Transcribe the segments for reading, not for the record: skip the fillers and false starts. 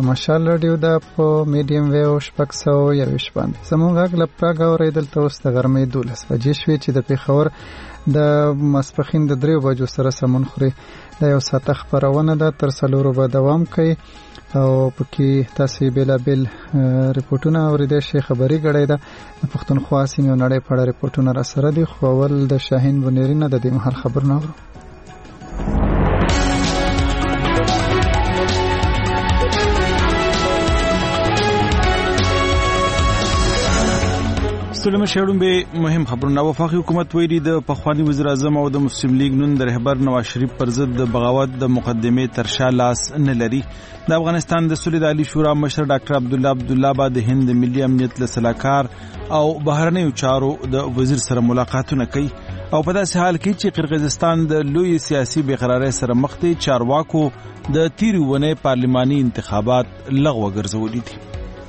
مشال رادیو دا په میډیم ویو 621 باندې زموږ غږ لپاره غوړېدل تاسو ته غرمې 12 بجې شوې چې د پیښور د ماسپخین د 3 بجو سره سمون خوري د یو ساعت خبرونه ده تر 4 به دوام کوي او پکې تاسو بیلابل ریپورتونه اوریدئ شي خبري غړې ده د پښتونخوا سیمې نړۍ په اړه ریپورتونه را سره دي خو ول د شاهین بنيرینه د دې مهال خبرونه اورو سلام شهرون به مهم خبرونه وفاقي حکومت ویلي د پخوانی وزیر اعظم او د مسلم لیگ نون د رهبر نواز شریف پر ضد د بغاوت د مقدمه ترشا لاس نه لري د افغانستان د صلح عالی شورا مشر ډاکټر عبدالله با د هند ملي امنیت له سلاکار او بهرنیو چارو د وزیر سره ملاقاتونه کوي او په داسې حال کې چې قرغیزستان د لوی سیاسي بېقرارۍ سره مخ دی چارواکو د تیرې ونې پارلماني انتخابات لغوه ګرځولي دي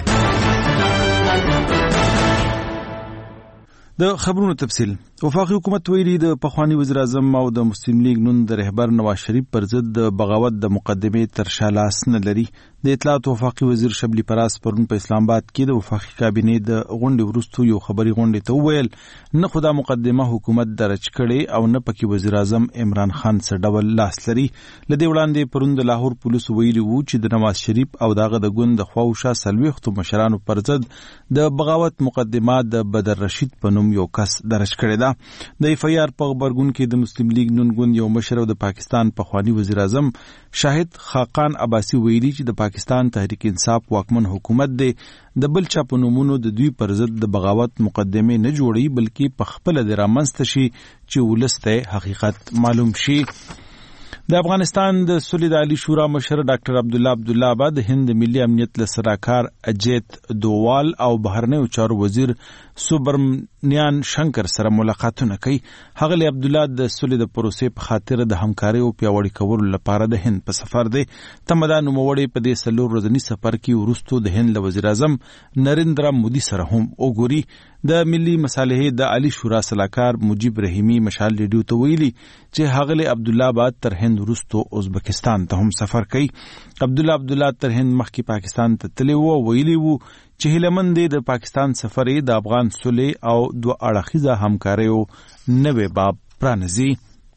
د خبرونو تفصیل وفاقي حکومت ویلي د پخوانی وزیر اعظم او د مسلم لیگ نون د رهبر نواز شریف پر ضد د بغاوت د مقدمه ترشا لاس نه لري د اطلاعات وفاقي وزیر شبلی پراس پرون په اسلام آباد کې د وفاقي کابینې د غونډې وروسته یو خبري غونډې ته وویل نه خدا مقدمه حکومت درج کړي او نه پکې وزیر اعظم عمران خان څه ډول لاس لري لدې وړاندې پرون د لاهور پولیس ویلي وو چې د نواز شریف او دغه د ګوند د خواوشا سلويختو مشرانو پر ضد د بغاوت مقدمه د بدر رشید په نوم یو کس درج کړی ده د اف ای آر په خبرګون کې د مسلم لیگ نون ګوند یو مشر او د پاکستان پخوانی وزیر اعظم شاهد خاقان عباسی ویلي چې د پاکستان تحریک انصاف واکمن حکومت دی د بل چا په نومونو د دوی پر ضد د بغاوت مقدمه نه جوړي بلکې په خپل د رامنځته شي چې ولسته حقیقت معلوم شي د افغانستان د صلح عالی شورا مشر ډاکټر عبدالله با د هند ملي امنیت له سلاکار اجیت دووال او بهرنیو چارو وزیر سوبرمنیان شنکر سره ملاقاتونه کوي هغه له عبدالله د صلح د پروسې په خاطر د همکاري او پیاوړي کولو لپاره د هند په سفر دی تمدا نوموړی په دې 3 ورځنی سفر کې ورستو د هند له وزیر اعظم نریندرا مودي سره هم وګوري د ملي مصالحې د عالی شورا سلاکار مجيب رحیمی مشال ریډیو ته ویلي چې هغه له عبدالله بعد تر هند ورستو ازبکستان ته هم سفر کوي عبدالله تر هند مخکې پاکستان ته تللی وو ویلي وو چې هلمند د پاکستان سفر د افغان صلح او دوه اړخیزه همکاریو نوې باب پرانیزي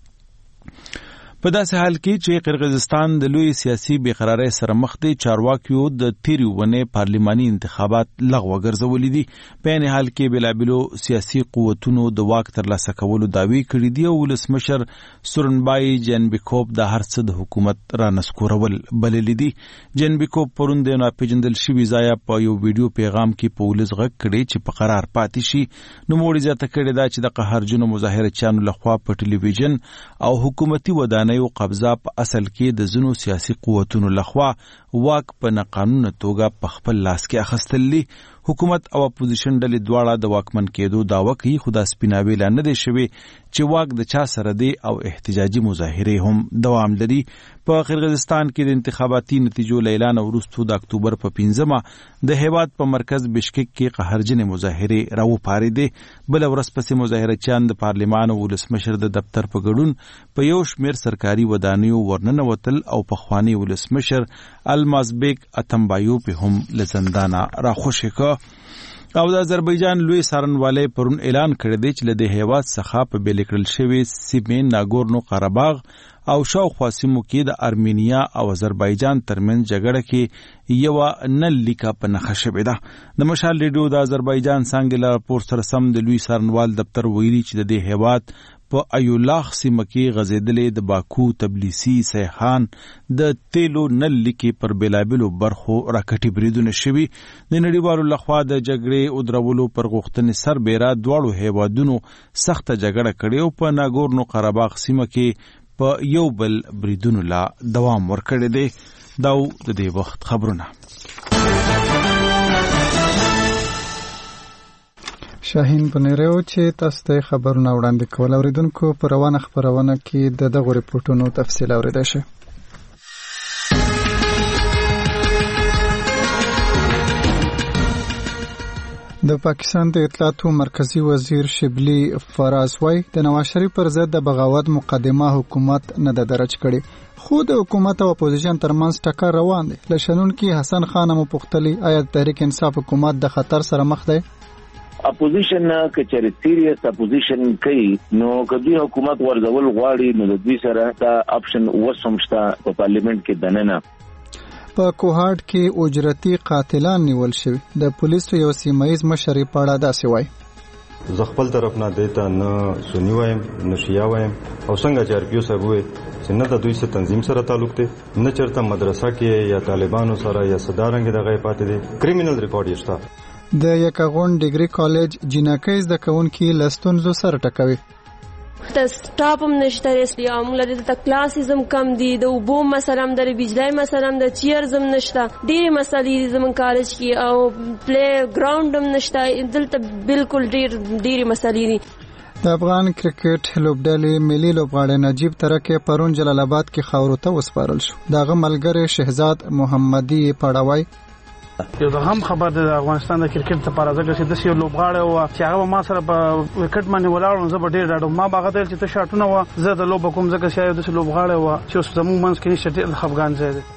په داسې حال کې چې قرغیزستان د لوی سیاسي بېقرارۍ سره مخ دی چارواکیو د تیرې ونې پارلماني انتخابات لغوه ګرځولي دي په عین حال کې بېلابېلو سیاسي قوتونو د واک ترلاسه کولو دعوې کړي دي او ولسمشر سورنبای جنبیکوف د هر څه د حکومت رانسکورول بللي دي جنبیکوف پرون د ناپېژندل شوي ځایه په یو ویډیو پیغام کې په ولس غږ کړی چې په قرار پاتې شي نوموړي زیاته کړې ده چې د قهرجنو مظاهرچیانو لخوا په ټلویزیون او حکومتي ودانۍ یو قبضه په اصل کې د زنو سیاسي قوتونو لخوا واک په ناقانونه توګه په خپل لاس کې اخیستل حکومت او اپوزیشن ډلې دواړه د واکمن کېدو دعوه کوي خو دا سپیناوی لا نه دی شوی چې واک د چا سره دی او احتجاجي مظاهره هم دوام لري په قرغیزستان کې د انتخاباتي نتیجو اعلان وروسته د اکتوبر په 15مه د هیواد په مرکز بشکک کې قهرجن مظاهره راوپارېدې بل ورځ پسې مظاهرچیان د پارلمان او ولسمشر د دفتر په ګډون په یو شمېر سرکاري ودانیو ورننوتل او پخوانی ولسمشر المازبیک اتمبایو په هم لزندانه راخوشي او د آذربایجان لوی څارنوالۍ پرون اعلان کړی دی چې له دې هیواد څخه په بیل کړل شوي سیمې ناګورنو قرهباغ او شاوخوا سیمو کې د ارمینیا او آذربایجان ترمنځ جګړه کې یو نه لیکه په نښه شوې ده د مشال ریډیو د آذربایجان څانګې له راپور سره سم د لوی څارنوال دفتر ویلي چې د دې هیواد په ایولاخ سیمه کې غزیدلې د باکو تبلیسي سیحان د تیلو نل لیکې پر بیلابلو برخو راکټي بریدونه شوي د نړیوالو لخوا د جګړې او درولو پر غوښتنې سربېره دواړو هیوادونو سخته جګړه کړې او په ناګورنو قرهباغ سیمه کې په یو بل بریدونو لا دوام ورکړی دی دا د دې وخت خبرونه شاهین بنيرو چې تاسو ته خبرونه وړاندې کول اوریدونکو په روانه خبرونه کې دغه ریپورتونو تفصیل اوریدل شي د پاکستان د اطلاعاتو مرکزی وزیر شبلی فراز وايي د نواز شریف پر ضد د بغاوت مقدمه حکومت نه درج کړي خو د حکومت او اپوزیشن ترمنځ ټکر روان دی. له شنونکي حسن خان مو پوښتلی آیا تحریک انصاف حکومت د خطر سره مخ دی؟ اپوزیشن که چېرې سیریس اپوزیشن کوي نو کدی حکومت ورزول غواړي نو د دوی سره دا اپشن وسم شته په پارلیمنت کې دننه. په کوهاټ کې اجرتي قاتلان نیول شوي. د پولیسو یو سیمایز مشر په اړه داسې وایي: زه خپل طرف نه دیتا نه سنی وایم نه شیعه وایم او څنګه چې ارپیو صاحب وایي چې نه د دوی سره تنظیم سره تعلق دی نه چرته مدرسه کې یا طالبانو سره یا صدارنګ دغه پاتې دي. کریمینل ریکارډ یې شته. د یکاغون ډیګري کالج جنکۍ زده کوونکي له ستونزو سره ټکوي. د سټاپ هم نشته یا موږ د کلاسیزم کم دي د اوبو مسله هم د بجلی مسله هم د چیرز هم نشته ډېرې مسلې دي زموږ کالج کې او پلی ګراوند هم نشته دلته بالکل ډېرې مسلې دي. د افغان کرکټ لوبډلې ملي لوبغاړی نجیب ترکه پرون جلال آباد کې خاورو ته وسپارل شو. دغه ملګری شهزاد محمدي پړاوی یو د هم خبر د افغانستان د کرکټ لپاره ځکه چې د سیو لوبغاړی او چې هغه ما سره په وکټ باندې ولاړ زه به ډېر ډاډم ما باغ ته چې ته شاټونه و زه د لوب کوم ځکه چې یو د لوبغاړی و چې زموږ منځ کې نشته ډېر خفګان ځای دی.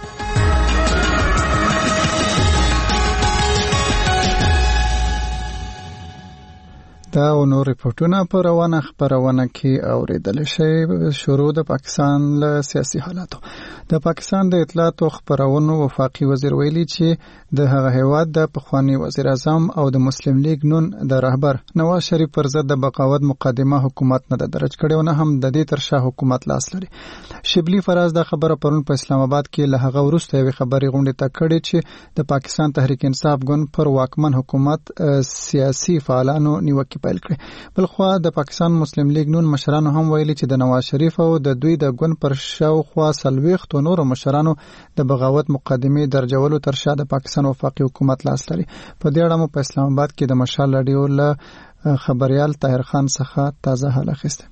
دا نو ریپورتونه په روانه خبرونه کې اوریدل شي. شروع د پاکستان له سیاسي حالاتو. د پاکستان د اطلاعات او خبرونو وفاقي وزیر ویلي چې د هغه هیواد د پخوانی وزیر اعظم او د مسلم لیگ نون د رهبر نواز شریف پر ضد د بغاوت مقدمه حکومت نه درج کړي نه هم د دې ترشا حکومت لاس لري. شبلی فراز د خبره پرون په اسلام آباد کې له هغه وروسته یو خبري غونډه ته کړي چې د پاکستان تحریک انصاف ګوند پر واکمن حکومت سیاسي فعالانو نیوکه پیل کړي. بلخوا د پاکستان مسلم لیگ نون مشرانو هم ویلي چې د نواز شریف او د دوی د ګوند پر شاوخوا سلويخت او نور مشرانو د بغاوت مقدمه درجولو تر شا د پاکستان وفاقي حکومت لاس لري. په دې اړه مو په اسلام آباد کې د مشال رادیو له خبريال طاهر خان څخه تازه حال اخیسته.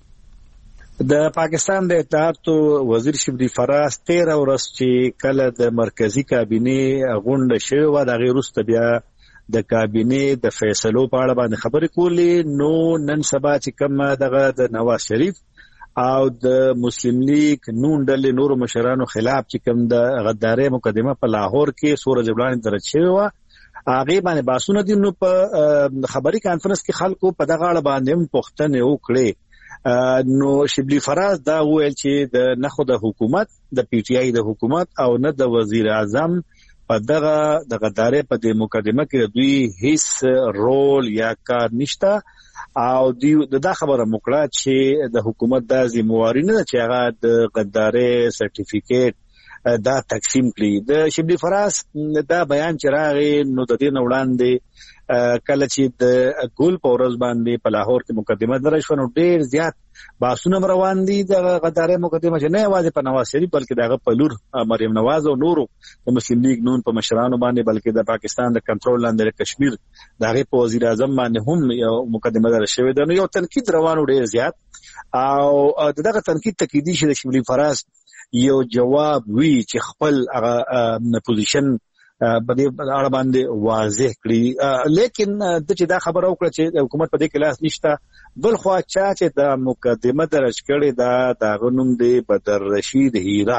د پاکستان د اطلاعات وزیر شبلی فراز 13 ورځ چې کله د مرکزی کابینه غونډه شوه و د غیرسته بیا د کابینه د فیصلو په اړه باندې خبرې کولې نو نن سبا چې کوم دغه د نواز شریف او د مسلم لیگ نون ډلې نور مشرانو خلاف چې کوم د غدارۍ مقدمه په لاهور کې سورج بلان درج شوی و هغه باندې باسونه دي. نو په خبري کانفرنس کې خلکو په دغه اړه باندې پوښتنه وکړه. نو شبلی فراز دا ویل چې د نخو د حکومت د پی ټی آی د حکومت او نه د وزیر اعظم په دغه د غدارۍ په د مقدمه کې دوی هیڅ رول یا کار نشته او دا خبره مکړه چې د حکومت د ذمہواری نه چې هغه د غدارۍ سرټیفیکیټ دا تقسیم کړي. د شبلی فراز دا بیان چې راغی نو د دې وړاندې کله چې د ګول په ورځ باندې په لاهور کې مقدمه درج شو نو ډېر زیات باسونه روان دي د غدارۍ مقدمه چې نه یوازې په نواز شریف بلکې دغه په لور مریم نواز او نورو د مسلم لیگ نون په مشرانو باندې بلکې د پاکستان د کنټرول لاندې کشمیر دغه په وزیر اعظم باندې هم یو مقدمه درج شوې ده. نو یو تنقید روانو ډېر زیات او دغه تنقید تکیدي چې د شبلی فراز یو جواب وی چې خپل هغه پوزیشن په دې اړه باندې واضح کړی. لیکن د چې دا خبره وکړه چې حکومت په دې کې لاس نشته بل خو چې د مقدمه درج کړي دا غنوم دی بدر رشید هیرا.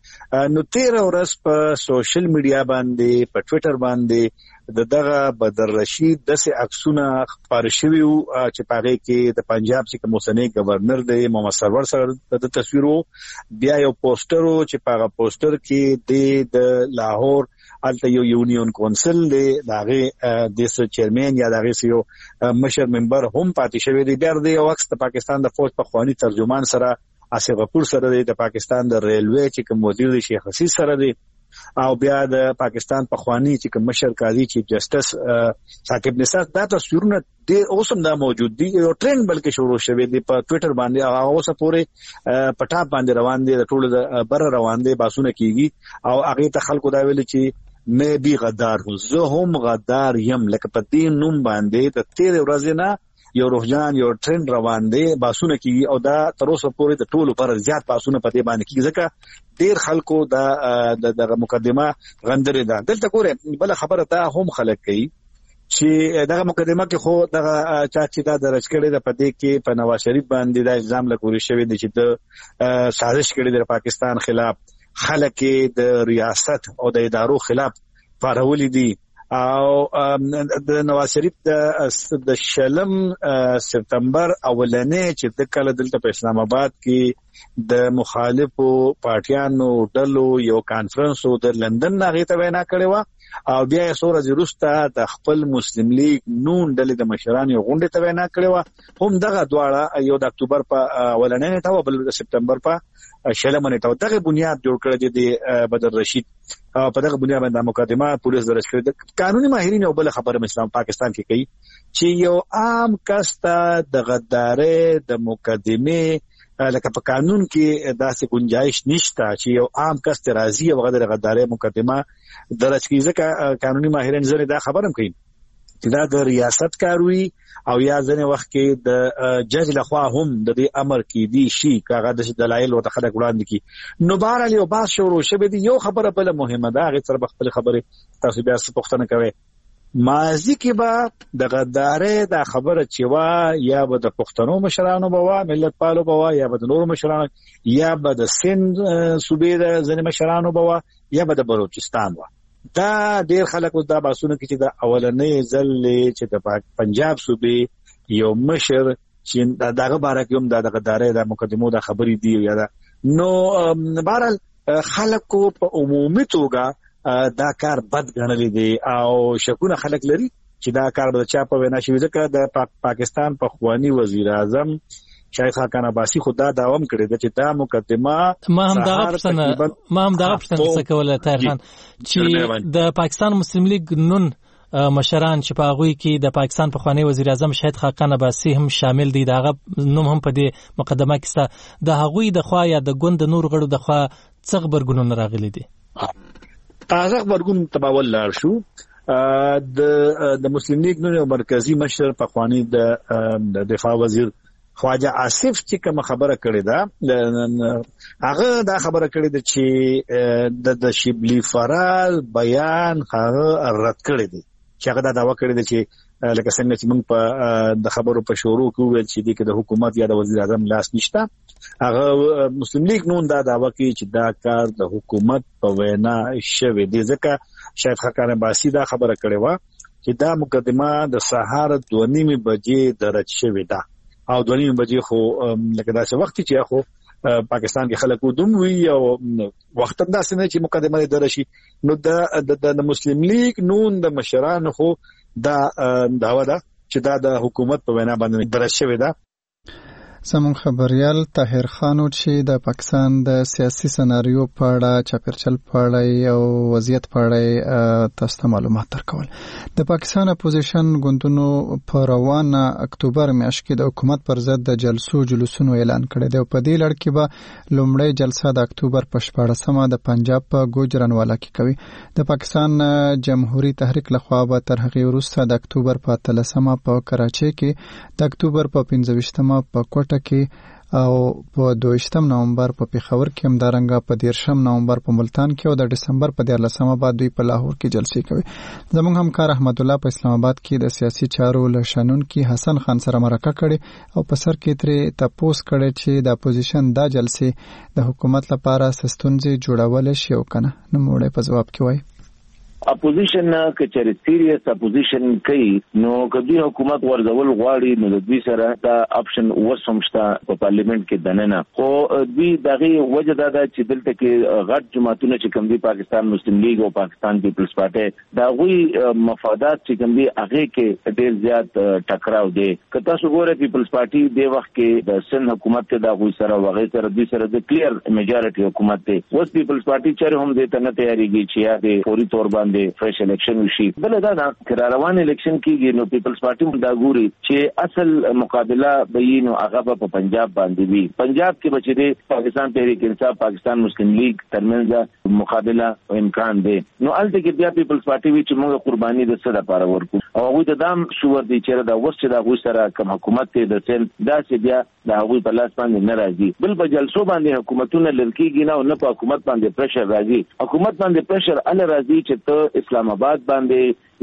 نو 13 ورځ په سوشل میډیا باندې په ټوئیټر باندې دغه بدر رشید دغه عکسونه خبر شوی چې پاره کې د پنجاب چې موسنی گورنر دی محمد سرور سره د تصویرو بیا یو پوسټر چې پاره پوسټر کې د لاهور الته یو یونیون کونسل دی دغه د چیرمن یا دغه یو مشر منبر هم پاتې شوی دی. بیا د یو وخت د پاکستان د فوج په خواني ترجمان سره آصف غفور سره دی د پاکستان د ریلوی چې کوم وزیر دی شیخ حسیس سره دی او بیا د پاکستان په خواني چې کوم مشر قاضي چیف جسټس ثاقب نثار دا تصویرونه د اوسم دا موجود دي. یو ټرند بلکې شروع شوی دی په ټوئیټر باندې او اوسه پورې پټاپ باندې روان دي د ټولو د بر روان دي باسونه کیږي او هغه ته خلکو دا ویل چې مې بي غدار هو زه هم غدار یم لکه په دې نوم باندې د 13 ورځې نه یو روحجان یو ټرند روان دی باسونه کیږي او دا تر اوسه پورې د ټولو پر زیات باسونه په دې باندې کیږي ځکه ډیر خلکو دا د مقدمه غندره ده. دلته ګوره بل خبره ته هم خلک کوي چې دغه مقدمه کې خو دغه چا چې دا درج کړی د پدې کې په نواز شریف باندې دا الزام لګوري شوی دی چې د سازش کړی د پاکستان خلاف خلک د ریاست او د ادارو خلاف پارولې دي او د نواز شریف د شلم سپتمبر اولنې چې د کله دلته په اسلام آباد کې د مخالفو پارټیانو ډلو یو کانفرنس د لندن ناغې ته وینا کړې و او بیا یې څو ورځې وروسته د خپل مسلم لیگ نون ډلې د مشرانو غونډې ته وینا کړې و هم دغه دواړه یو د اکتوبر په اولنې نیټه او بل د سپتمبر په شلم نیټه دغه بنیاد جوړ کړی دی بدر رشید په دغه بنیاد باندې مقدمه پولیس درج کړی د قانوني ماهرین او بل خبره اسلام پاکستان کې کوي چې یو عام کس ته د غدارۍ د مقدمه لکه په قانون کې داسې گنجائش نشته چې یو عام کس ته راضي او غدر غدارۍ مقدمه درج کړي ځکه قانوني ماهرین زره دا خبره کوي چې دا د ریاست کاروي او یا ځنه وخت کې د جج لخوا هم د دې امر کې دي شي کاغه د دلایل او د خلک وړاندې کی نو بهر علی او باز شروع شوه دي یو خبره بل مهمه ده هغه سره خپل خبره تاسو بیا څه پوښتنه کوي ماضی کې به د غدارۍ د خبره چې وا یا به د پښتنو مشرانو بوا ملت پالو بوا یا به د نور مشرانو یا به د سند صوبې د ځنه مشرانو بوا یا به د بلوچستان وا دا ډیر خلک اوس دا باسونه کې چې د اولنې ځل چې د پنجاب صوبې یو مشر چې دغه باره کې هم د غدارۍ د مقدمو د خبرې دی یا دا نو بهرحال خلکو په عمومي توګه دا کار بد ګڼل دي او شکونه خلک لري چې دا کار به چا په وینا شي ځکه د پاکستان په خوانی وزیر اعظم شیخ خاقان عباسی خدا داوم کړی د چې دا مقدمه ما هم دا پښتنه څه کوله تاریخان چې د پاکستان مسلم لیگ نون مشران چې په هغه کې د پاکستان په خوانی وزیر اعظم شهید خاقان عباسی هم شامل دي دغه نوم هم په دې مقدمه کې د هغوی د خوا یا د ګوند نور غړو د خوا څغ برګونونه راغلي دي تازه برګون تباول لار شو د مسلم لیگ نو مرکزی مشر په خوانی د دفاع وزیر خواجه آصف چې کوم خبره کړې ده هغه دا خبره کړې ده چې د شبلی فرال بیان هغه رد کړی دی چې هغه دا دعوا کړې ده چې لکه څنګه چې موږ په د خبرو په شروع کې ویل چې د حکومت یا د وزیر اعظم لاس نشته هغه مسلم لیگ نون دا دعوا کوي چې دا کار د حکومت په وینا شوی دی ځکه شاید خاقان عباسی دا خبره کړې و چې دا مقدمه د سهار 2:30 بجې درج شوې ده او 2:30 بجې خو لکه داسې وخت چې خو پاکستان کې خلک ودوم وی او وخت انداسې نه چې مقدمه درشي نو د مسلم لیگ نون د مشران خو دا داوا ده چې دا د حکومت په وینا باندې درج شوی ده زموږ خبريال طاهر خان چې د پاکستان د سیاسي سناریو په اړه چاپیرچل په اړه او وضعیت په اړه تاسو ته معلومات درکول د پاکستان اپوزیشن ګوندونو په روانه اکتوبر میاشت کې د حکومت پر ضد د جلوسونو اعلان کړی دی او په دې لړ کې به لومړی جلسه د اکتوبر په 14مه د پنجاب په ګوجرانوالا کې کوي د پاکستان جمهوریت تحریک لخوا به تر هغه وروسته د اکتوبر په 13مه په کراچۍ کې د اکتوبر په 15مه په کوټه کې او په 22 نومبر په پیښور کې هم دارنګه په 13 نومبر په ملتان کې او د دسمبر په 14مه بعد دوی په لاهور کې جلسې کوي زموږ همکار احمد الله په اسلام آباد کې د سیاسي چارو لشنون کې حسن خان سره مرکه کړي او په سر کې ترې تاسو کړي چې د اپوزیشن دا جلسې د حکومت لپاره سستونځي جوړول شي او کنه نو موږ په جواب کې وایي اپوزیشن که چېرې سیریس اپوزیشن کوي نو کدی حکومت ورزول غواړي نو د دوی سره دا اپشن وسمشته په پارلیمنت کې دننه خو دوی دغه وجه دا چې دلته کې غټ جماعتونه چې کوم دي پاکستان مسلم لیگ او پاکستان پیپلز پارټي دا غوي مفادات چې کوم دي هغه کې ډېر زیات ټکراو دي کته څو ګوره پیپلز پارټي د وخت کې د سن حکومت ته دا غوي سره وغه سره دوی سره د کلیر میجارټي حکومت ته اوس پیپلز پارټي چې هم دې ته نه تیاریږي چې یا د فوري تور باندې فرش الیکشن وشي بل دا چې روان الیکشن کېږي نو پیپلز پارټي دا ګوري چې اصل مقابله به نو هغه په پنجاب باندې وي پنجاب کې بچی دی پاکستان تحریک انصاف پاکستان مسلم لیگ ترمنځ مقابله او امکان دی نو الته کې بیا پیپلز پارټي وی چې موږ قرباني د څه لپاره ورکو او هغه د دام شوور دي چې دا وس چې دا غوښ سره کوم حکومت ته د سن دا چې بیا د هغه په لاس باندې ناراضي بل په جلسو باندې حکومتونه لړکیږي نه په حکومت باندې پرشر راځي حکومت باندې پرشر ال راځي چې ته اسلام آباد باندې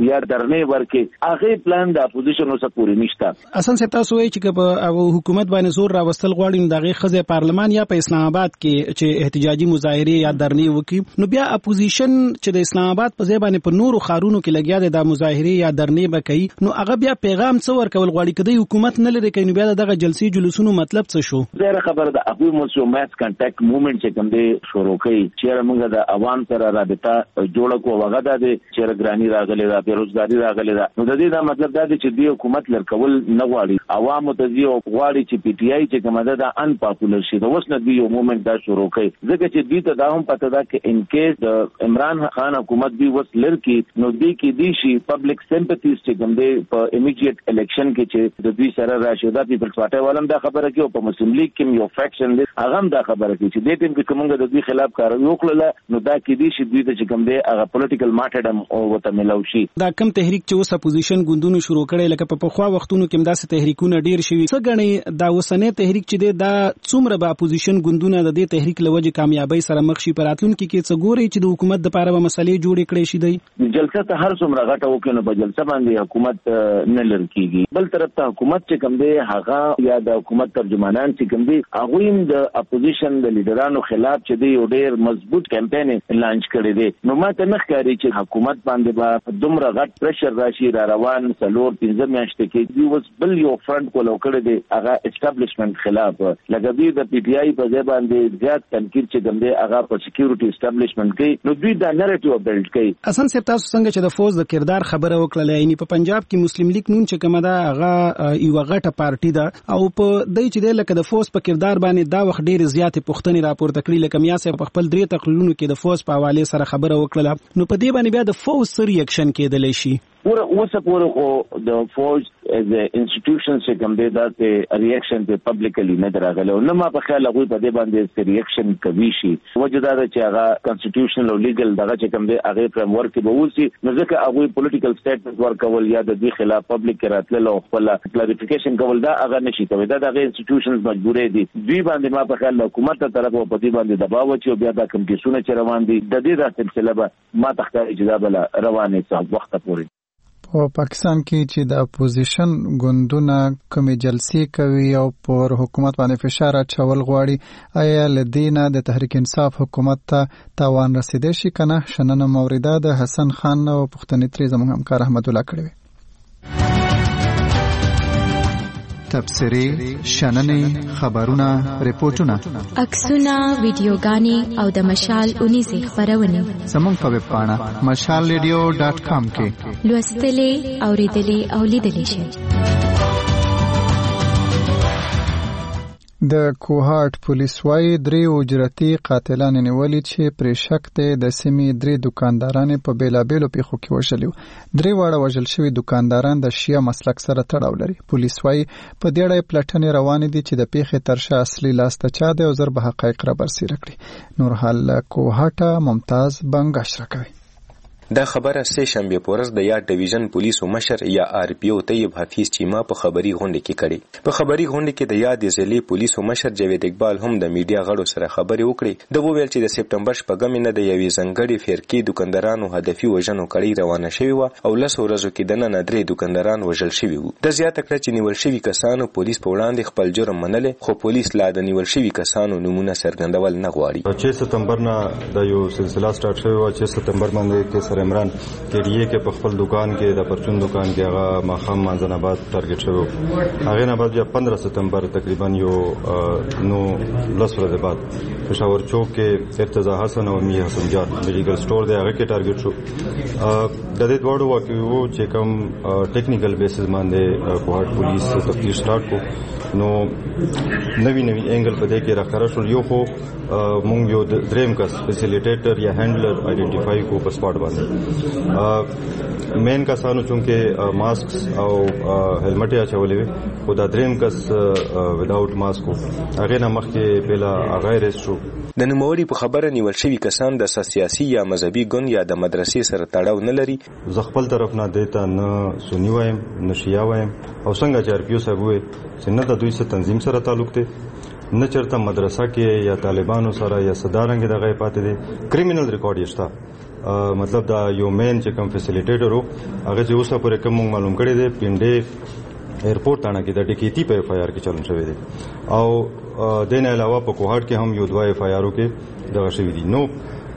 یا درنې ورکې هغه پلان د اپوزیشن اوسه پوری نشته. اصل څه تاسو وایي چې په حکومت باندې زور راوستل غواړي دغه خزه پارلمان یا په اسلام آباد کې چې احتجاجي مظاهره یا درنې وکړي، نو بیا اپوزیشن چې د اسلام آباد په ځای باندې په نورو خارونو کې لګیا دي د مظاهره یا درنې بکې، نو هغه بیا پیغام څه ورکول غواړي کدی حکومت نه لري کینو بیا دغه جلسې جلوسونو مطلب څه شو؟ زه خبر ده اپو موږ ماس کانټیکټ موومېنټ چې کوم دی شروع کړي چې موږ د عوام سره رابطه جوړ کو وغه ده چې ګرانی راغلي دا بیروزګاری راغلي دا، نو د دې دا مطلب دا چې دی حکومت لرکول نه غواړي، عوام ته دی غواړي چې پی ټی آی چې کوم ده ان پاپولر شي. دا اوس نه دی یو موومېنټ دا شروع کړي ځکه چې دی ته دا هم پته ده چې ان کیس د عمران خان حکومت دی وس لرکی نو دی کې دی شي پبلک سمپاتیز چې کوم دی په امیډیټ الیکشن کې چې د دوی سره راشي دا پیپلز پارټي والم دا خبره کوي او په مسلم لیگ کې یو فیکشن دی هغه دا خبره کوي چې د دې ټیم کې کومه د دوی خلاف کاروي وکړه نو دا کې دی شي دوی ته چې کوم دی هغه پولیټیکل ماټډم او وته ملو شي. دا کم تحریک چې اوس اپوزیشن ګوندونو شروع کړي لکه په پخوا وختونو کې داسې تحریکونه ډیر شوي، څه غني دا وسنه تحریک چې دی دا څومره به اپوزیشن ګوندونه د دې تحریک لوجه کامیابی سره مخ شي پراتلونکو کې څه ګوري چې د حکومت د لپاره مسلې جوړې کړې شي دی جلسه ته هر څومره غټه وکړي نو په جلسه باندې حکومت نه لړکیږي. بل طرف ته حکومت چې کوم دی هغه یا د حکومت ترجمانان چې کوم دی هغه هم د اپوزیشن د لیډرانو خلاف چې دی یو ډیر مضبوط کمپاین لانچ کړی دی، نو ماته نه ښکاري چې حکومت باندې به دومره غټ پریشر راشي را روان 4-5 میاشتې کې دی اوس بل یو فرنٹ کولو کړی دی هغه اسټابلیشمنت خلاف لکه دوی د پی ټی آی په ځای باندې زیات تنقید چې کوم دی هغه په سکیورټي اسټابلیشمنت کې نو دوی دا نریټیو بلډ کوي. اسان سپ تاسو څنګه چې د فوز د کردار خبره وکړه یعنی په پنجاب کې مسلم لیگ نون چې کومه دا هغه یو غټه پارټي ده او په دای چې د لکه د فوز په کردار باندې دا وخت ډیر زیات پوښتنې راپورته کړي لکه میاسه په خپل 3 تقریرونو کې د فوز په حواله سره خبره وکړه، نو په دې باندې بیا د فوز سره ریاکشن کېدلی شي. اوسه پورې خو د فوج از انسټیټیوشن چې کوم دی دا ته ریاکشن په پبلکلی نه دراغله نو ما په خیال هغه په دې باندې ریاکشن کوي شي وجدا دا چې هغه کانسټیټیوشنل او لیګل دغه چې کوم دی هغه فریم ورک به وسی نو ځکه هغه پولیټیکل سټیټمنټ ورکول یا د دې خلاف پبلک کې راتلل او خپل کلیریفیکیشن کول دا هغه نشي کوي دا د انسټیټیوشنز مجبورې دي دوی باندې ما په خیال حکومت ته طرف په دې باندې دباو چې بیا دا کوم کیسونه چې روان دي د دې د سلسله به ما تخکاري چې دا بل روانه صاحب وخت پورې. په پاکستان کې چې د اپوزیشن ګوندونه کومې جلسې کوي او پر حکومت باندې فشار اچول غواړي آیا لدینا د تحریک انصاف حکومت ته تاوان رسیدي شي کنه؟ شننه موریده د حسن خان او پښتني تری زموږ همکار احمد الله کړی تبصری شننه خبرونه ریپورتونه عکسونه ویډیوګانې او د مشال 19 خبرونه زموږ په ویب پاڼه mashalradio.com کې لوستلې اوریدلې او لیدلې شئ. د کوهاټ پولیس وايي 3 اجرتي قاتلان نیولي چې پر شک ته د سیمې 3 دکانداران په بیلابېلو پیښو کې وژلي. 3 واړه وژل شوي دکانداران د شیعه مسلک سره تړاو لري. پولیس وايي په دې اړه پلټنې روانې دي چې د پیښې ترشا اصلي لاسته چا دی او زر به حقایق را برسېره کړي. نورحال کوهاټه ممتاز بنګش راکوي. دا خبره سه شنبه پورز د یاد ډیویژن پولیسو مشر یا آر پی او طیب حفیظ چیما په خبري غونډه کې کړي. په خبري غونډه کې د یاد ضلعي پولیسو مشر جاوید اقبال هم د میډیا غړو سره خبري وکړي. د وویل چې د سپټمبر شپږم نه د یوې ځنګړې فرقې دکاندارانو هدفي وژنو کړي روانه شوی و او لسو ورځو کې د نن 3 دکانداران وژل شوي وو. د زیاته کړه چې نیول شوي کسانو پولیس په وړاندې خپل جرم منلې خو پولیس لا د نیول شوي کسانو نمونه څرګندول نه غواړي. 6 سپتمبر نه د یو سلسله سٹارټ شوی و. 6 سپتمبر باندې کې سر عمران کې په خپل دکان کې د پرچون دکان کې هغه ماخام مانځن آباد ټارګټ شوی. هغه نه بعد 15 سپتمبر تقریبا یو نو لس ورځې بعد پېښور چوک کې ارتضا حسن او می حسن جان میډیکل سٹور دی هغه کې ټارګټ شو. د دې دوړو واقعو چې کوم ټیکنیکل بیسز باندې کوهاټ پولیس تفتیش سٹارټ کو نو نوی انګل په دې کې راخره شو. یو خو مونږ یو دریم کس فیسیلیټیټر یا هینډلر آئیډنټیفای کو په سپاټ باندې مین کسانو چونکه ماسک او هلمټ اچولې وي خو دا دریم کس وداوټ ماسک هغه نه مخکې بلا هغه ریس شو. د نوموړي په خبره نیول شوي کسان د سیاسي یا مذهبي ګوند یا د مدرسې سره تړاو نه لري. زه خپل طرف نه دیتا نه سنی وایم نه شیعه وایم او څنګه چې ارپیو صاحب وي چې نه د دوی سره تنظیم سره تعلق دی نه چرته مدرسه کې یا طالبانو سره یا صدارنګ دغه پاتې دي. کریمینل ریکارډ یې شته مطلب دا یو مین چې کوم فیسیلیټیټر وو هغه چې اوسه پورې کوم معلوم کړی دی پینډې ایرپورټ تاڼه کې د ډکیتی په اف آی آر کې چلن شوی دی او دین علاوه په کوهاټ کې هم یو دوه اف آی آر کې دغه شوی دي. نو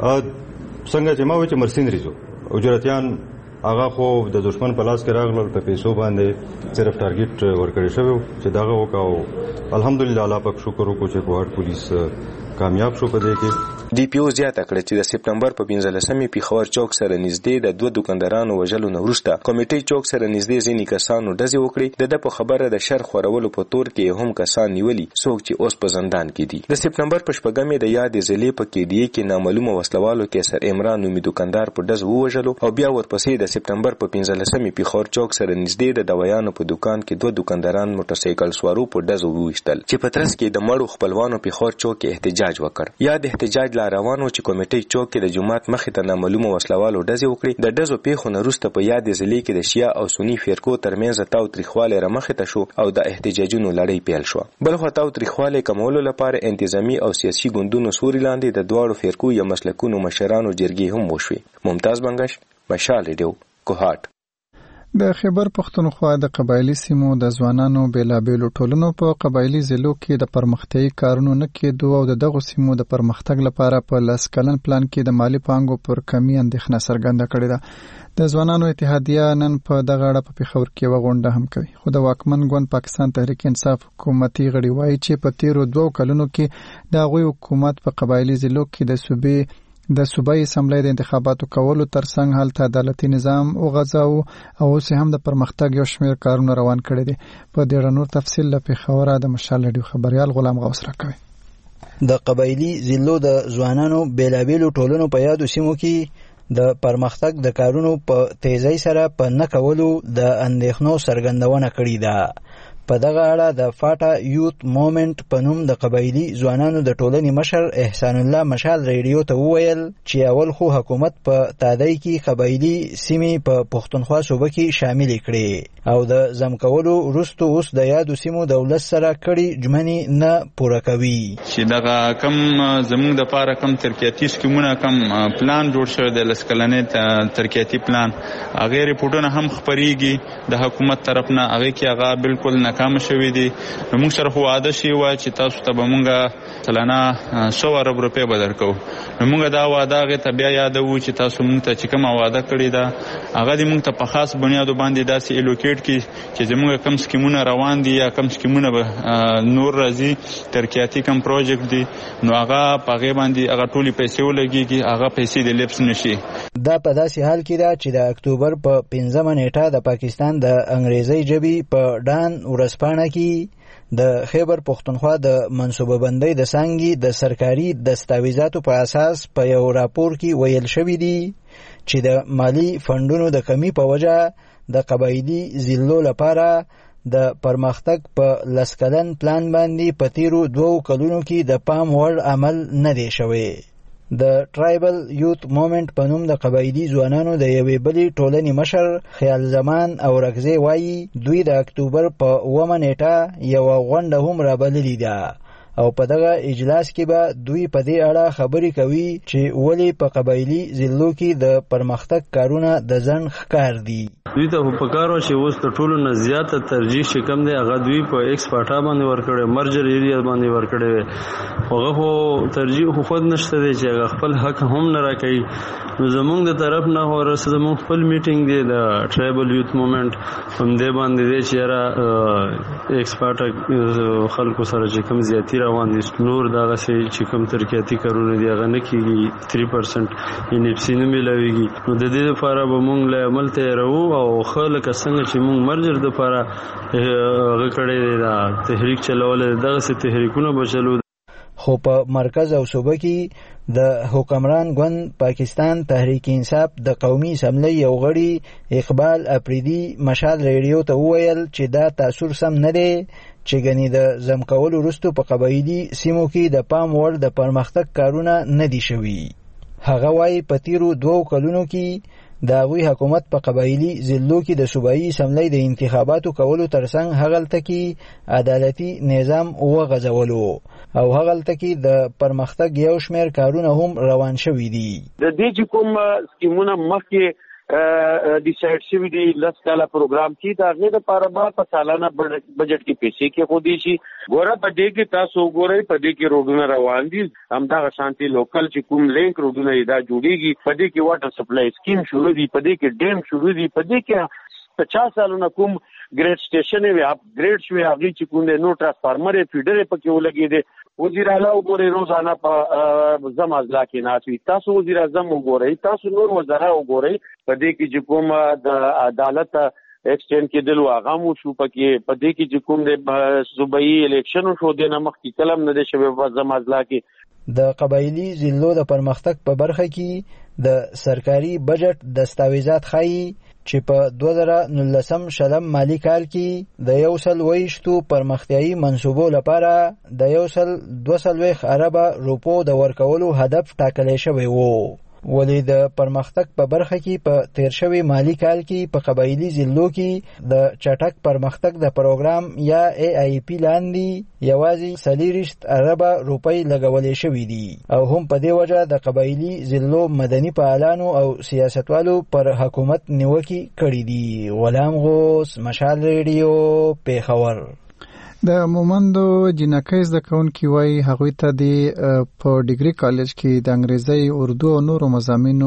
څنګه چې ما وایي چې مرسینریزو اجرتيان هغه خو د دشمن په لاس کې راغلل په پیسو باندې صرف ټارګټ ورکړی شوی چې دغه وکاو. الحمدلله الله پاک شکر وکړو چې کوهاټ پولیس کامیاب شو په دې کې. ډي پی او زیاته کړه چې د سپټمبر په 15مې پیښور چوک سره نږدې د دوه دکاندارانو وژلو نه وروسته کمیټې چوک سره نږدې ځینې کسانو ډزې وکړې. د په خبره د شر خورولو په تور کې هم کسان نیولي څوک چې اوس په زندان کې دي. د سپټمبر په 14مې د یادې ضلع په KDA کې نامعلومه وسلوالو کیسر عمران نومي دکاندار په ډز ووژلو او بیا ورپسې د سپټمبر په 15مې پیښور چوک سره نږدې د دوايانو په دکان کې دوه دکانداران موټرسایکل سوارو په ډز وویشتل چې په ترڅ کې د مړو خپلوانو پیښور چوک کې احتجاج وکړ. یا د احتجاج لا روانو چې کمیټې چوک کې د جمعات مخې ته نامعلومه وسلوالو ډزې وکړې. د ډزو پیښو نه وروسته په یادې ضلع کې د شیا او سني فرقو ترمنځ تاوتریخوالی رامخې ته شو او د احتجاجونو لړۍ پیل شوه. بل خوا تاوتریخوالی کمولو لپاره انتظامی او سیاسي ګوندونو سوري لاندې د دواړو فرقو یا مسلکونو مشرانو جرګې هم وشوې. ممتاز بنگش، مشال ریډیو، کوهاټ. د خیبر پښتونخوا د قبایلی سیمو د ځوانانو بیلابیلو ټولنو په قبایلی ضلعو کې د پرمختیايي کارونو نه کېدو او دغه سیمو د پرمختګ لپاره په 10 کلن پلان کې د مالی پانګو پر کمی اندېښنه څرګنده کړې ده. د ځوانانو اتحادیه نن په دغه اړه په پیښور کې وغونډه هم کوي. خو د واکمن ګوند پاکستان تحریک انصاف حکومتي غړي وایي چې په تیرو 2 کلونو کې د هغوی حکومت په قبایلی ضلعو کې د صوبایي اسمبلی د انتخاباتو کولو ترڅنګ هلته عدالتي نظام او غځاو او اوس هم د پرمختګ یو شمېر کارونه روان کړي دي. په دې اړه نور تفصیل له پیښور د مشال ریډیو خبريال غلام غوث راکوي. د قبایلی ضلعو د ځوانانو بیلابیلو ټولنو په یادو سیمو کې د پرمختګ د کارونو په تیزی سره په نه کولو د اندېښنو څرګندونه کړې ده. په دغه اړه د فاټا یوت موومنت په نوم د قبایلی ځوانانو د ټولنې مشر احسان الله مشال ریډیو ته وویل چې اول خو حکومت په تادی کې قبایلی سیمې په پښتونخوا صوبه کې شامل کړي او د زمکولو وروسته اوس د یادو سیمو دولت سره کړي ژمنې نه پوره کوي. چې دغه کم زموږ د پاره کم ترقیاتي سکیمونه کم پلان جوړ شوی د لسکلنې ترقیاتي پلان هغه ریپورتونه هم خبريږي د حکومت طرف نه هغه کې هغه بالکل ناکام شوی دي. موږ سره خو وعده شوی و چې تاسو ته به موږ سلانه 100 ارب روپۍ به درکو. موږ دا وعده هغه ته بیا یادو چې تاسو موږ ته چې کوم وعده کړی دا هغه دې موږ ته په خاص بنیاد باندې داسې الوکیټ کی چې زموږ کم سکیمونه روان دي یا کم سکیمونه به نور راځي ترقیاتي کم پروژیکټ دي نو هغه په غي باندې هغه ټولي پیسې ولګيږي هغه پیسې د لیپس نشي. دا په داسې حال کې ده چې د اکتوبر په 15 نیټه د پاکستان د انګریزي ژبې په ډان ورسپانه کې د خیبر پښتونخوا د منصوبه بندۍ د څنګه د سرکاري دستاویزاتو په اساس په یو راپور کې ویل شوی دی چې د مالی فندونو د کمی په وجه د قبایلی ضلعو لپاره د پرمختګ په 10 کلن پلان باندې په تیرو 2 کلونو کې د پام وړ عمل نه دی شوی. د ټرایبل یوت موومنت په نوم د قبایلی ځوانانو د یوې بلې ټولنې مشر خیال زمان او رکزی وایي دوی د اکتوبر په 9 نیټه یو غونډه هم رابللې ده او په دغه اجلاس کې به دوی په دې اړه خبرې کوي چې ولې په قبایلی ضلعو کې د پرمختګ کارونه د ځن ښکار دي. دوی ته په کارو چې اوس د ټولو نه زیاته ترجیح چې کم دی هغه دوی په ایکس پاټا باندې ورکړي مرجر ایریا باندې ورکړي هغه خو ترجیح خو نشته دی چې هغه خپل حق هم نه راکړي. نو زمونږ د طرف نه ورسره زمونږ خپل میټینګ دی د ټرایبل یوت موومنت هم دی باندې دی چې را ایکس پاټا خلکو سره چې کم زیاتی روان دي نور دغه چې کوم ترقیاتي کارونه دی هغه نه کیږي 3% ان اف سی نه ملويږي. نو د دې لپاره به مونږ له عمل ته راو او خلک څنګه چې مونږ مرجر د لپاره غکړې دا تحریک چلول دغه سي تحریکونه بچلو. خو په مرکز او صوبه کې د حکمران ګوند پاکستان تحریک انصاف د قومي اسمبلی یو غړي اقبال اپریدي مشال ریډیو ته وویل چې دا تاثیر سم نه دی چې غني د زمکول وروسته په قبایلی سیمو کې د پام وړ د پرمختګ کارونه نه دي شوي. هغه وايي په تیرو 2 کلونو کې د هغوی حکومت په قبایلي ضلعو کې د صوبایي اسمبلی د انتخاباتو کولو ترڅنګ هغلته کې عدالتي نظام وغځولو او هغلته کې د پرمختګ یو شمېر کارونه هم روان شوي دي. د دې چې کوم سکیمونه مخکې ډیسایډ شوي دي 10 کاله پروګرام کې د هغې دپاره به په سالانه بجټ کې پیسې کېښودی شي. ګوره په دې کې تاسو وګورئ په دې کې روډونه روان دي همدغه شانتي لوکل چې کوم لینک روډونه یې دا جوړېږي په دې کې واټر سپلای سکیم شروع دي په دې کې ډیم شروع دي په دې کې 50 سالونه کوم ګریډ سټیشن یې اپګریډ شوی هغې چې کوم دی نو ټرانسفارمر یې فیډر یې پکې ولګېدی. وزیر اعلی وګورئ روزانه په زم اضلاع کې ناست وي. تاسو وزیر اعظم وګورئ تاسو نور وزرا وګورئ په دې کې چې کوم د عدالت ایکسټینډ کېدل هغه مو شو پکې په دې کې چې کوم د صوبایي الیکشن شو دی نه مخکې کلم نه دی شوی په زم اضلاع کې. د قبایلي ضلعو د پرمختګ په برخه کې د سرکاري بجټ دستاویزات ښایي چې په 2019 مالی کال کې د 120 پرمختیایي منصوبو لپاره د 122 ارب روپو د ورکولو هدف ټاکلی شوی وو. ولې د پرمختګ په برخه کې په تیر شوی مالی کال کې په قبایلي ضلعو کې د چټک پرمختګ د پروګرام یا AIP لاندې یوازې 40 ارب روپۍ لګولې شوې دي او هم په دې وجه د قبایلي ضلعو مدني فعالانو او سیاستوالو پر حکومت نیوکې کړې دي. غلام غوث، مشال ریډیو، پیښور. د مومندو جنکۍ زده کوونکي وایي هغوی ته په ډیګري کالج کې د انګریزي، اردو او نورو مضامینو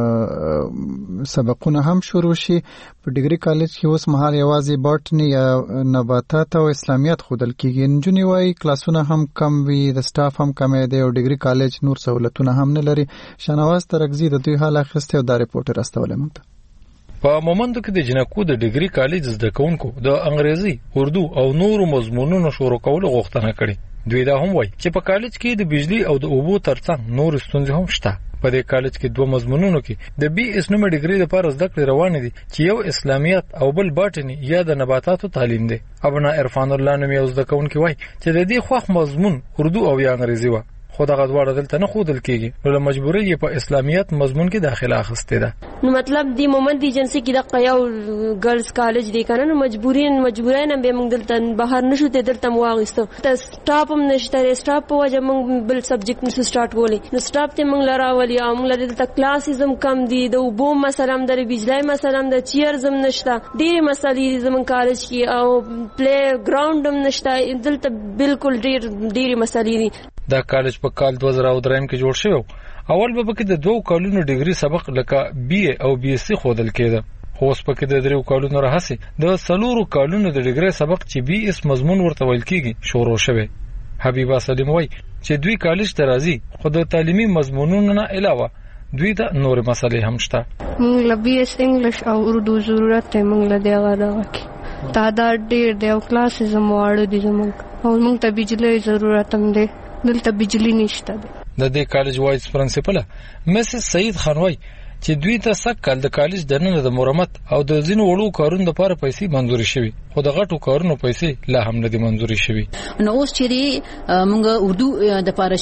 سبقونه هم شروع شي. په ډیګري کالج کې اوس مهال یوازې باټني یا نباتات او اسلامیات ښودل کېږي. نجونې وایي کلاسونه هم کم وي، د سټاف هم کمی دی او ډیګري کالج نور سهولتونه هم نه لري. شنواز ترکزي د دوی حال اخیستی او دا رپورټ راستولی موږ ته. په مومندو کې د جنکو د ډیګري کالج زده کوونکو د انګریزي، اردو او نورو مضمونونو شروع کولو غوښتنه کړې. دوی دا هم وایي چې په کالج کې د بجلی او د اوبو ترڅنګ نور ستونزې هم شته. په دې کالج کې 2 مضمونونو کې د BS نومه ډیګري لپاره زده کړې روانې دي چې یو اسلامیات او بل باټني یا د نباتاتو تعلیم دی. ابنا عرفان الله نوم یو زده کوونکی وایي چې د دې خوښ مضمون اردو او یا انګریزي و خو دغه دواړه دلته نه ښودل کېږي نو له مجبورۍ یې په اسلامیات مضمون کې داخله اخیستې ده. نو مطلب دی مومند ایجنسی کې د یو ګرلز کالج دی کنه نو مجبورین به موږ دلته بهر نشو ته دلته مو واغستو ته سټاپ هم نشته. سټاپ په وجه موږ بل سبجیکټ نشو سٹارټ کولی نو سټاپ ته موږ لراولي او موږ دلته کلاسیزم کم دي د وبو مثلا د بجلی مثلا د چیرزم نشته ډېر مسلې زمون کالج کې او پلی ګراوند هم نشته دلته بالکل ډېر مسلې دي. دا کالج په کال 2003 کې جوړ شوی. اول به پکې د 2 کالونو ډیګري سبق لکه BA او BSc ښودل کېده. خو اوس پکې د 3 کالونو راهسې د 4 کالونو د ډیګري سبق چې BS مضمون ورته ویل کېږي شروع شوی. حبیبه سلیم وایي چې دوی کالج ته راځي خو د تعلیمي مضمونونو نه علاوه دوی ته نور مسلې هم شته. موږ له BS انګلیش او اردو ضرورت ته موږ له دغه کې تعداد ډېر دی او کلاسز هم واړه دي زموږ او موږ ته بجلی ضرورت هم دی دلته بجلی نشته. د دې کالج وایس پرنسپل مسز سعید خان وایي چې دوی ته سکل د کالج دننه د مرمت او د ځینو وړو کارونو لپاره پیسې منظور شوي خو د غټو کارونو پیسې لا هم نه دي منظور شوي. نو اوس چې موږ اردو د لپاره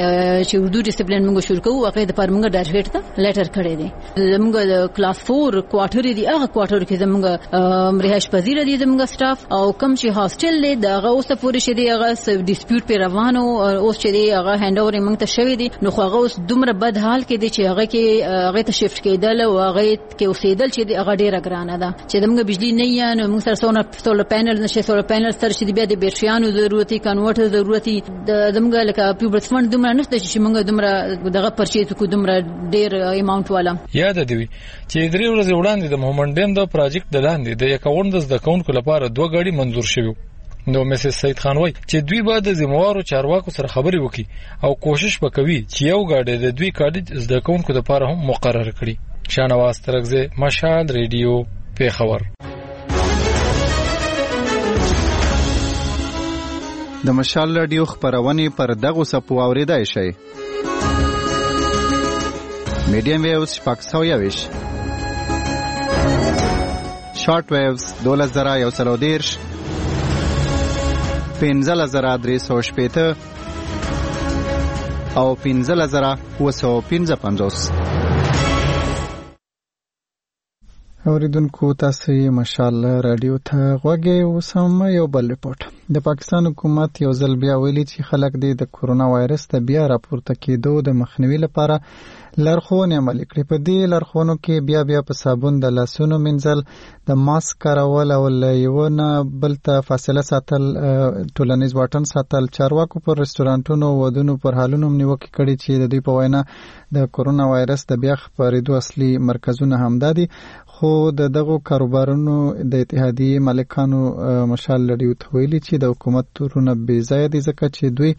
چې اردو ډیسپلین موږ شروع کوو هغه د لپاره موږ ډایریکټ ته لیټر کړی دی. موږ د کلاس 4 کوارټر دی هغه کوارټر کې موږ رهائش پذیر دي موږ سټاف او کم چې هاستل دی دغه اوس پورې شې دی هغه ډیسپیوټ په روانو اوس چې دی هغه هاند اوور موږ ته شوی دی نو خو هغه اوس دومره بد حال کې دی چې هغه ته شفت کېدل او هغه کې اوسېدل چې هغه ډیره ګرانه ده چې موږ بجلی نه یا نو موږ سره سولر پینل نشه سولر پینل سره چې بیا د بیټریانو ضرورتي کنورټر ضرورتي د موږ لکه پیوبرس فند دومره نشته چې موږ دومره دغه پرچیز کو دومره ډیر اماونت والا. یاد دی چې 3 ورځې وړاندې د مومندم د پروجیکټ د لاندې د 51 د کاونټ لپاره 2 غاډي منظور شوه. نو مسز سید خان وای چې دوی به د ذمہوارو چارواکو سره خبرې وکړي او کوشش وکوي چې یو غاډي د دوی کالج زده کوونکو لپاره هم مقرر کړي. شانواز ترکزه، مشال ریډیو، پیښور. د مشال رادیو خبرونه پر دغه سپو اوریدای شي. میډیم ویوز پاکستان یوش شارټ ویوز 2110 15350 او 15350 اوریدونکو تاسو یې ماشاءالله رادیو ته غوږی وسم. یو بل ریپورت د پاکستان حکومت یو ځل بیا ویلي چې خلک د کورونا وایرس ته بیا راپورته کېدو د مخنیوي لپاره لارښوونې عملي کړي. په دې لارښوونو کې بیا په صابون د لاسونو مینځل، د ماسک کارول او له یو نه بل ته فاصله ساتل، ټولنیز واټن ساتل. چارواکو پر رستورانټونو ودونو پر حالونو نیوکه کړي چې د دوی په وینا د کورونا وایرس د بیا خپرېدو اصلي مرکزونه همدا دي. خو دغه کاروبارونو د اتحادیې مالکانو مشال لري ته ویلي چې د حکومت تورونه بې ځای دي ځکه چې دوی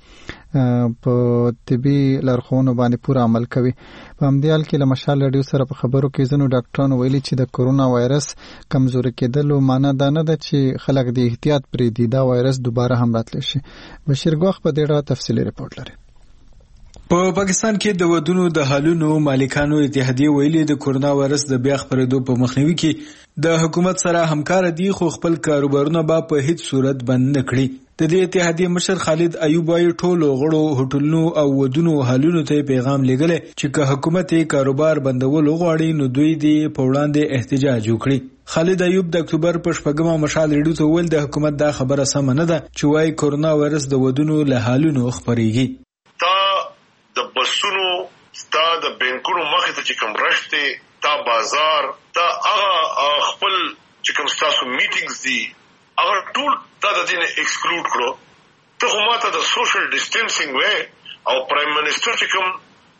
په طبي لارښوونو باندې پوره عمل کوي. په همدې حال کې له مشال لري سره په خبرو کې ځینو ډاکټرانو ویلي چې د کورونا وایرس کمزوري کېدلو معنی دا نه ده چې خلک د احتیاط پرې دي، دا وایرس دوباره هم راتلی شي. بشیر ګوخ په دې اړه تفصیلي ریپورت لري. په پاکستان کې د ودونو د حالونو مالکانو اتحادیه ویلي د کورونا وایرس د بیا خپرېدو په مخنیوي کې د حکومت سره همکار دي، خو خپل کاروبارونه به په هیڅ صورت بند نه کړي. د دې اتحادیه مشر خالد ایوب وايي ټولو غړو هوټلونو او ودونو حالونو ته پیغام لګل چې که حکومت کاروبار بندول غواړي نو دوی دې په وړاندې احتجاج وکړي. خالد ایوب د اکتوبر په 4مه مشال ریډیو ته ویل د حکومت دا خبره سم نه ده چې وايي کورونا وایرس د ودونو له حالونو خبريږي. د بسونو تا د بانکونو مخې ته چې کوم رشته تا بازار تا هغه خپل چې کوم تاسو میټینګز دي هغه ټول تا د دې ایکسکلود کړو. ته خو ماته د سوشل ډیسټنسینګ وې او پرایم منسٹر چې کوم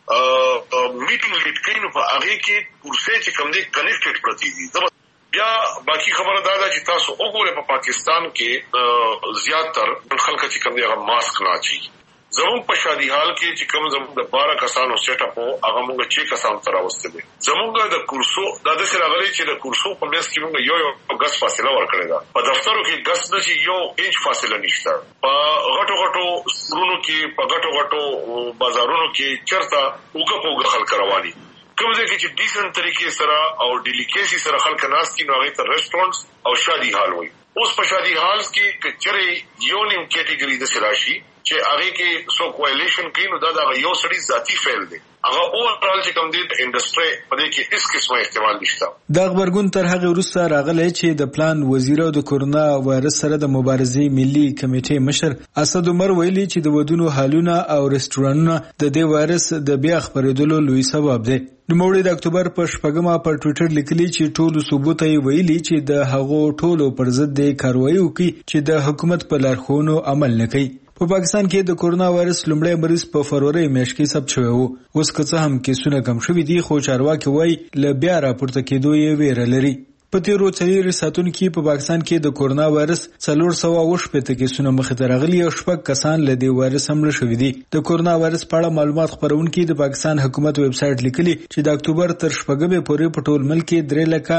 میټینګ لیډ کړي نو په هغه کې کورسې چې کوم دي کنیکټډ پرتی دي. بیا باقی خبره دا ده چې تاسو وګورئ په پاکستان کې زیاتره خلک چې کوم دي هغه ماسک نه اچي. زموږ په شادي حال کې چې کوم زموږ د 12 کسانو سیټ اپ هغه موږ 6 کسان تر اوسه دي. زموږ د کورسو د داسې راغلي چې د کورسو په میس کې موږ یو غس فاصله ورکړی دا. په دفترو کې غس د یو انچ فاصله نشته. په غټو سرونو کې په غټو بازارونو کې چرته وګه خلک رواني. کوم ځای کې چې ډیسنت طریقې سره او ډیلیکیسی سره خلک ناس کې نو هغه ته ریسټورانټس او شادي حال وایي. اوس په شادي حال کې کچره یو نیم کیټګری د سراشي چې هغه کې سو کوایلیشن کوي نو دا یو سړي ذاتی فعل دی. هغه اورال چې کوم دی انډستری په دې کې هیڅ قسمه احتمال نشته. د خبرګون تر هغه وروسته راغلی چې د پلان وزیر د کورونا وایرس سره د مبارزې ملي کمیټې مشر اسد عمر ویلي چې د ودونو حالونه او رستورانونه د دې وایرس د بیا خپرېدلو لوی سبب دی. نوموړي د اکتوبر په 4مه پر ټوئیټر لیکلي چې ټولو ثبوت یې ویلي چې د هغو ټولو پر ضد د کاروایی وکړي چې د حکومت په لارښوونو عمل نه کوي. په پاکستان کې د کورونا وایرس لومړی مریض په فروری میاشت کې ثبت شوی و. اوس که څه هم کیسونه کم شوي دي خو چارواکي وایي له بیا راپورته کېدو یې ویره لري. په تیرو 4 ساعتونو کې په پاکستان کې د کورونا وایرس 480 کیسونه مخې ته راغلي او 6 کسان له دې وایرس هم مړه شوي دي. د کورونا وایرس په اړه معلومات خپرونکي د پاکستان حکومت ویب سټ لیکلي چې د اکتوبر تر 4مې پورې په ټول ملک کې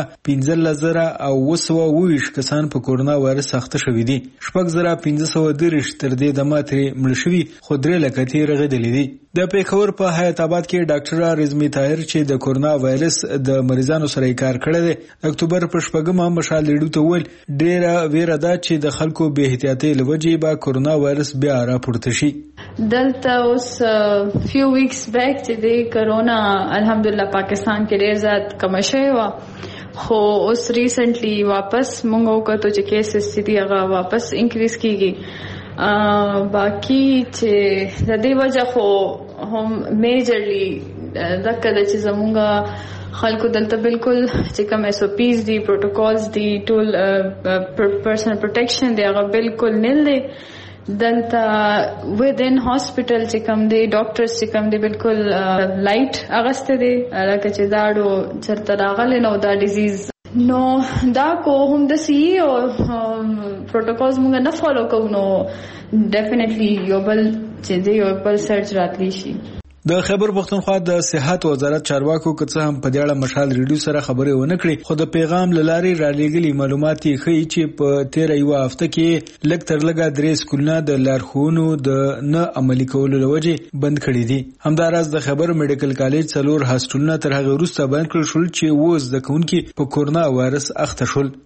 3,15,220 کسان په کورونا وایرس اخته شوي دي. 6,530 تر دې دمه ترې مړه شوي خو 3 ترې رغېدلي دي. د پیښور په حیات آباد کې ډاکټر رزمي طاهر چې د کورونا وایرس د مریضانو سره کار کړی دی اکتوبر په 4مه مشال ریډیو ته ویل ډېره ویره ده چې د خلکو بې احتیاطۍ له وجې به کورونا وایرس بیا راپورته شي. دلته اوس فیو ویکس بیک چې د کورونا الحمدلله پاکستان کې ډېر زیات کم شوی و خو اوس ریسنټلی واپس موږ وکړو چې کیسز دي هغه واپس انکریز کیږي. باقی چې د دې وجه خو هم میجرلی دغه چې زمونږ خلکو دلته بالکل چې کوم اس او پیز دي پروتوکولز دي ټول پرسنل پروټیکشن دی هغه بالکل نل دی. دلته ودین هاسپټل چې کوم دی ډاکټرز چې کوم دی بالکل لایټ اغسته دي لکه چې داړو چرته راغلی نو دا ډیزیز نو دا کو هم د سی او پروتوکولز موږ نه فالو کوو نو ډیفینیټلی یو بل چې دی یو بل سرچ راتلی شي. د خیبر پختونخوا د صحت وزارت چارواکو که څه هم په دې اړه مشال ریډیو سره خبرې ونه کړې خو د پیغام له لارې رالیږلي معلومات یې ښیي چې په تېره یوه هفته کې لږ تر لږه 3 سکولونه د لارښوونو د نه عملي کولو له وجې بند کړي دي. همداراز د خیبر میډیکل کالج 4 هاسټلونه تر هغې وروسته بند کړل شول چې 7 زده کوونکي په کورونا وایرس اخته شول.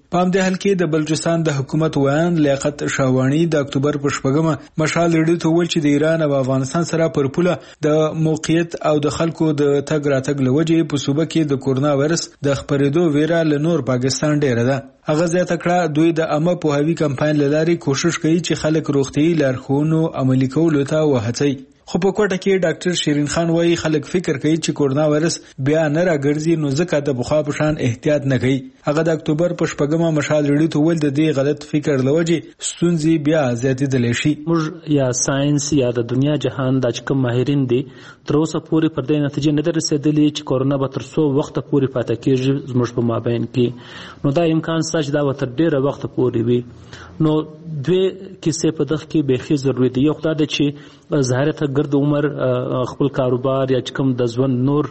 په همدې حال کې د بلوچستان د حکومت ویان لیاقت شاوانی د اکتوبر په 8 مشال ریډیو ته ویل چې د ایران او افغانستان سره پر پوله د موقعیت او د خلکو د تګ راتګ لوجې په صوبه کې د کورونا وایرس د خپرېدو ویره له نور پاکستان ډیره ده. هغه زیاته کړه دوی د عامه پوهاوي کمپاین لاري کوشش کوي چې خلک روغتيایي لارښوونو عملي کولو ته وهڅوي. خو په کوټه کې ډاکټر شیرین خان وایي خلک فکر کوي چې کورونا وایرس بیا نه راګرځي نو ځکه د بخوا په شان احتیاط نه کوي. هغه د اکتوبر په 8 مشال ریډیو ته ویل د دې غلط فکر لوجې ستونزې بیا زیاتېدلی شي. موږ یا ساينس یا د دنیا جهان د کوم ماهرین دي تر اوسه پورې پر دې نتیجې نه رسیدلي چې کورونا به تر څو وخت پورې پاتې کېږي زموږ په مابین کې. نو دا امکان شته چې دا به تر ډېره وخت پورې وي. نو دوی کیسې په دغه کې بیخي ضروري دي. یو خدای د چې ظاهرته ګرد عمر خپل کاروبار یا کوم د ژوند نور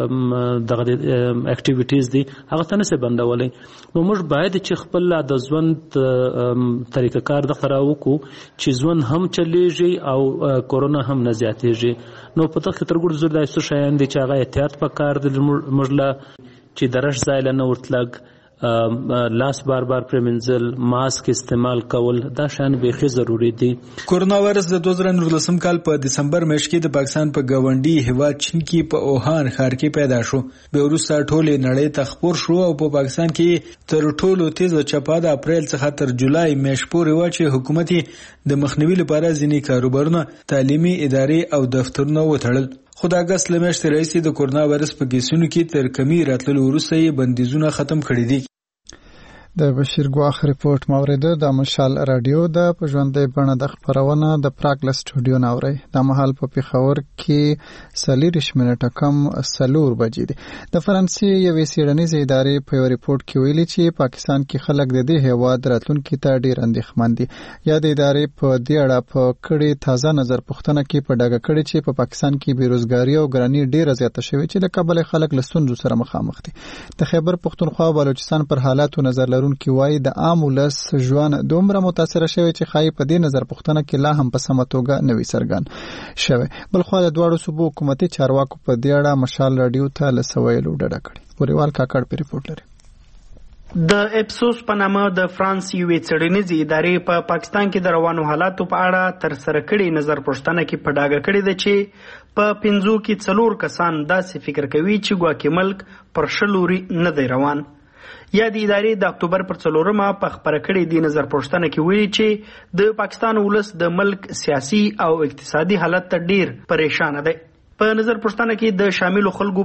دغه اکټیویټیز دي هغه ته نه بندولای. نو موږ باید چې خپل د ژوند طریقه کار د خراوکو چې ژوند هم چلیږي او کورونا هم نه زیاتېږي. نو په دغه ترګور زړه د څه شایان دي چې هغه احتیاط پکار دي موږ لا چې درش ځای نه ورتلګ لاس بار بار پرمنځل ماسک استعمال کول دا شان بیخي ضروری دي. کورونا وایرس د 2019 کال په دسمبر میاشت کې د پاکستان په گاونډي هیواد چین کې په اوهان ښار کې پیدا شو. به وروسته ټولې نړۍ ته خپور شو او په پاکستان کې تر ټولو تیز چپا د اپریل څخه تر جولای میاشت پورې و چې حکومت د مخنیوي لپاره ځینې کاروبارونه تعلیمي ادارې او دفترونه وتړل. خو د اګست له میاشتې راهیسې د کورونا وایرس په کیسونو کې تر کمی راتللو وروسته یې بندیزونه ختم کړي دي. د بشیر ګواخ ریپورت موریده د مشال رادیو د پژوندې بڼه د خبرونه د پراګ له سټوډیو ناوړي د محل په پیښور کې 40 منټه کم 4 بجې دي. د فرانسې یوې سیړنیزې ادارې په یو ریپورت کې ویلي چې پاکستان کې خلک د دې هیواد راتلونکي ته ډیر اندېښمن دي. یا د ادارې په دې اړه په کړي تازه نظر پوښتنه کې په ډاګه کړي چې په پاکستان کې بیروزګاری او ګرانی ډیره زیاته شوې چې د کابل خلک له ستونزو سره مخامخ دي. د خیبر پښتونخوا بلوچستان پر حالاتو نظر لرونکي وایي د عام ولس ژوند دومره متاثر شوی چې خای په دې نظر پوښتنه کې لا هم په سمه توګه نوي څرګند شوی. بل خو د دواړو صوبو حکومتي چارواکو په دې اړه مشال رادیو ته لسویلو ډډه کړې. پوریوال کاکړ په ریپورت لري. د اپسوس په نامه د فرانس یوې څېړنیزې ادارې په پاکستان کې د روانو حالاتو په اړه تر سره کړې نظر پوښتنه کې په ډاګه کړې ده چې په 5 کې 4 کسان داسې فکر کوي چې ګواکې ملک پر شلوري نه دی روان. یا د ادارې د اکتوبر پر 4 په خبره کړې دی نظر پوښتنه کې ویلي چې د پاکستان ولس د ملک سیاسي او اقتصادي حالت ته ډیر پریشان دی. په نظر پوښتنه کې د شاملو خلکو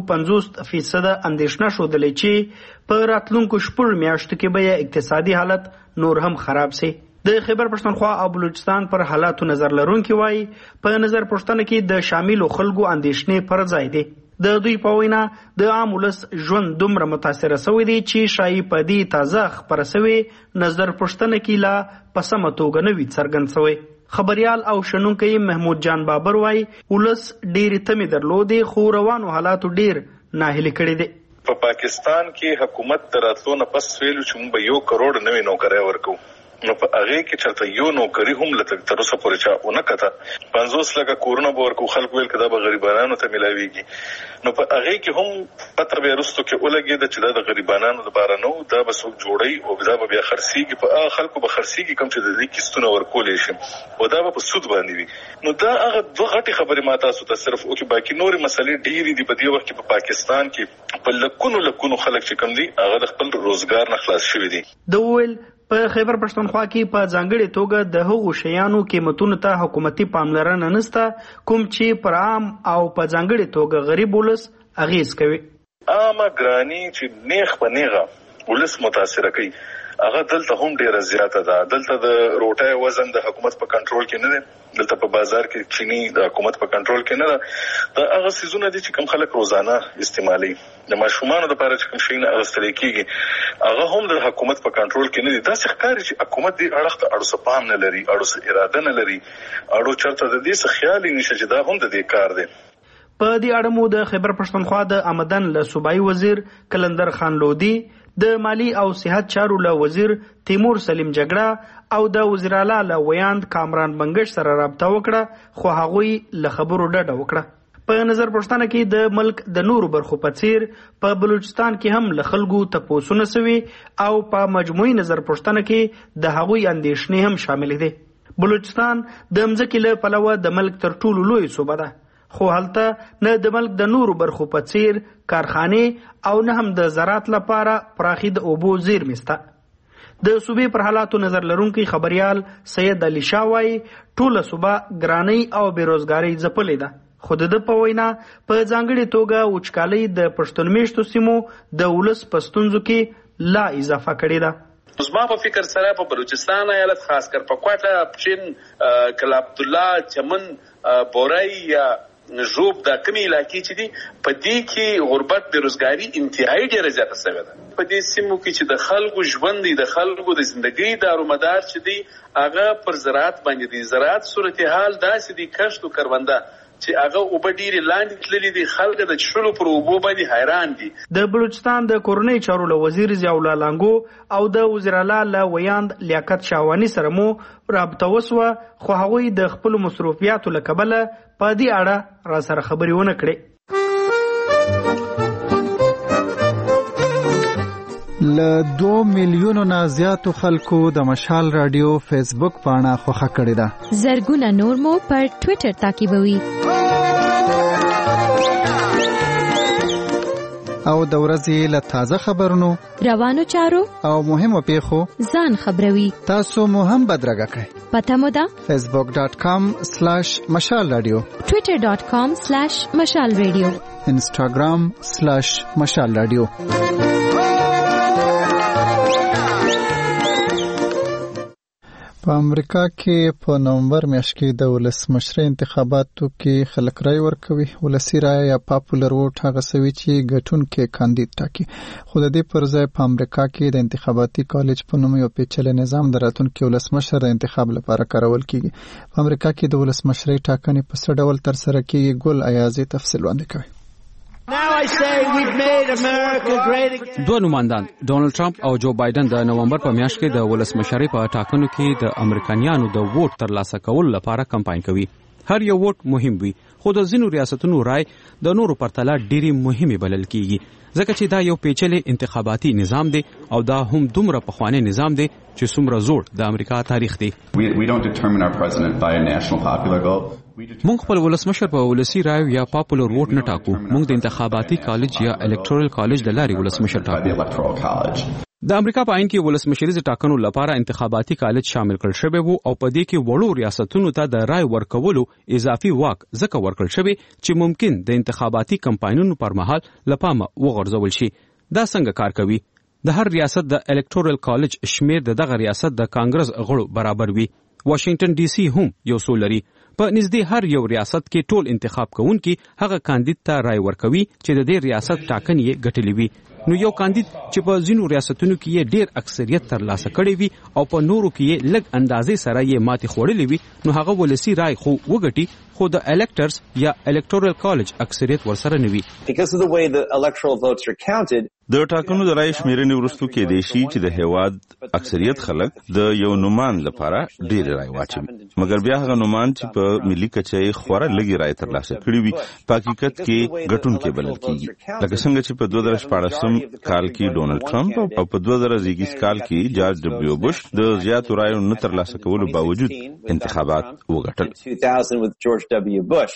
50% اندېښنه شودلې چې په راتلونکو 4 میاشتو کې به اقتصادي حالت نور هم خراب شي. د خیبر پښتونخوا او بلوچستان پر حالاتو نظر لرونکي وایي په نظر پوښتنه کې د شاملو خلکو اندېښنې پر ځای دي. د دوی په وینا د عام ولس ژوند دومره متاثر شوی دی چې شایي په دې تازه خبره شوی نظر پوښتنه کې لا په سمه توګه نه وي څرګند شوی. خبريال او شنونکي محمود جان بابر وایي ولس ډېرې تمې درلودې خو روانو حالاتو ډېر ناهیلي کړي دي. په پاکستان کې حکومت د راتلو نه پس ویلو چې موږ به 1 کروڑ نوې نوکرۍ ورکو. نو په هغه کې چرته یو نوکری هم لته تر اوسه پورې چا ونه کته 50 لکه کورونه به ورکو خلک ویل کدا به غریبانو ته ملاويږي. نو په هغه کې هم پتر به رستو کې ولګي د چې د غریبانو لپاره نو دا به څوک جوړي او دا به بیا خرسيږي په خلکو به خرسيږي کوم چې د دې کیستونه ورکولې شي او دا به په سود باندې وي. نو دا هغه دوه غټي خبرې ما تاسو ته صرف او کې باقي نور مسلې ډېری دي په دې وخت کې په پاکستان کې په لکونو خلک چې کم دي هغه د خپل روزګار نه خلاص شوي دي. دوول په خیبر پښتونخوا کې په ځانګړي توګه د هغو شیانو قیمتونو ته حکومتي پاملرنه نشته کوم چې پر عام او په ځانګړي توګه غریب ولس اغیز کوي. عامه ګرانی چې نیغ په نیغه ولس متاثر کوي هغه دلته هم ډیره زیاته ده. دلته د روټای وزن د حکومت په کنټرول کې نه دی. دلته په بازار کې چینی د حکومت په کنټرول کې نه ده. دا هغه سيزونه دي چې کوم خلک روزانه استعمالي د ماشومانو لپاره چې کوم شي نه اغستل کېږي هغه هم د حکومت په کنټرول کې نه دي. دا ښکاري چې حکومت دې اړخ ته اړو سپام نه لري اړو اراده نه لري اړو چرته د دې څه خیال نشي چې دا هم د دې کار دی. په دې اړه مو د خیبر پښتونخوا د آمدن له صوبایي وزیر کلندر خان لودي د مالی او صحت چارو له وزیر تیمور سلیم جګړه او د وزیر اعلی له ویاند کامران بنگش سره رابطه وکړه خو هغوی له خبرو ډډه وکړه. په نظر پښتنه کې د ملک د نورو برخو په څیر په بلوچستان کې هم له خلکو تپوسونه سوي او په مجموعي نظر پښتنه کې د هغوی اندېښنې هم شامل دي. بلوچستان د مځکې له پلوه د ملک تر ټولو لوی صوبه ده، خو هلته نه د ملک د نورو برخو په څیر کارخانې او نه هم د زراعت لپاره پراخي د اوبو زیرمې شته. د صوبې پر حالاتو نظر لرونکي خبريال سید علي شاه وایي ټوله صوبه ګرانۍ او بیروزګارۍ ځپلې ده، خو د په وینا په ځانګړې توګه وچکالۍ د پښتون میشتو سیمو د ولس په ستونزو کې لا اضافه کړې ده. زما په فکر سره په بلوچستان ایالت خاص کر په کوټه پښین کلا عبدالله چمن بورای یا ژوب د کمی علاقې چې دي په دې کې غربت بیروزګاری انتهایی ډیره زیاته شوې ده. په دې سیمو کې چې د خلکو ژوند د خلکو د ژوندۍ دارومدار چې دي هغه پر زراعت باندې دي. زراعت صورتحال داسې دي کښت او کرونده چې هغه اوبه ډیرې لاندې تللي دي، خلک د څښلو پر اوبو باندې حیران دي. د بلوچستان د کورنۍ چارو له وزیر ضیاء الله لانګو او د وزیر اعلی له ویاند لیاقت شاوانی سره مو رابطه وسوه، خو هغوی د خپل مصروفیاتو له کبله په دې اړه را سره خبرې ونه کړې. له 2 میلیونو نه زیاتو خلکو د مشال رادیو فیسبوک پاڼه خوښه کړې ده. زرګونه نور مو پر ټوئیټر تعقیبوي او د ورځې له تازه خبرونو، روانو چارو او مهمو پیښو ځان خبروي. تاسو مو هم بدرګه کړئ. پته مو ده facebook.com/مشال رادیو، twitter.com/مشال رادیو، instagram/مشال رادیو. په امریکا کې په نومبر میاشت کې د ولسمشر انتخاباتو کې خلک رای ورکوي. ولسی رای یا پاپولر ووټ هغه سوي چې ګټونکي کاندید ټاکي. خو د دې پر ځای په امریکا کې د انتخاباتي کالج په نوم یو پیچلی نظام د راتلونکي ولسمشر د انتخاب لپاره کارول کیږي. په امریکا کې د ولسمشرۍ ټاکنې په څه ډول ترسره کیږي؟ ګل ایازي تفصیل وړاندې کوي. دوه نمائندان ډونالد ټرمپ او جو بایدن د نومبر په میاشت کې د ولسمشرۍ په ټاکنو کې د امریکایانو د ووټ ترلاسه کولو لپاره کمپاین کوي. هر یو ووټ مهم وي، خو د ځینو ریاستونو رای د نورو پرتله ډېری مهمه بلل کیږي، ځکه چې دا یو پیچلی انتخاباتي نظام دی او دا هم دومره پخوانی نظام دی چې څومره زوړ د امریکا تاریخ دی. مونږ خپل ولسمشر په ولسی رای یا پاپولر ووټ نه ټاکو، مونږ د انتخاباتي کالج یا الکټورل کالج د لارې ولسمشر ټاکو. د امریکا په عین کې ولسمشریز ټاکنو لپاره انتخاباتي کالج شامل کړل شوی وو او په دې کې وړو ریاستونو ته د رای ورکولو اضافي واک ځکه ورکړل شوی چې ممکن د انتخاباتي کمپاینونو پر مهال لپامه وغورځول شي. دا څنګه کار کوي؟ د هر ریاست د الکټورل کالج شمیر د دغه ریاست د کانګرس غړو برابر وي. واشنگټن ډي سي هم یو څو لري. په نږدې هر یو ریاست کې ټول انتخاب کوونکي هغه کاندید ته رای ورکوي چې د دې ریاست ټاکنې یې ګټلې وي. نو یو کاندید چې په ځینو ریاستونو کې یې ډیر اکثریت ترلاسه کړی وي او په نورو کې یې لږ اندازې سره یې ماتې خوړلې وي، نو هغه ولسی رای خو وګټي، خو د الکټرز یا الکټورل کالج اکثریت ورسره نه وي. د ټاکنو د رای شمیرنې وروسته کې دی شي چې د هیواد اکثریت خلک د یو نومان لپاره ډیر رای واچوي، مګر بیا هغه نومان چې په ملي کچه خورا لږی رای ترلاسه کړی وي په حقیقت کې ګټونکي بلل کیږي. لکه څنګه چې په 2014 کال کې ډونالد ټرمپ او په 2021 کال کې جارج ډبلیو بوش د زیاتو رایو نه ترلاسه کولو باوجود انتخابات وګټل.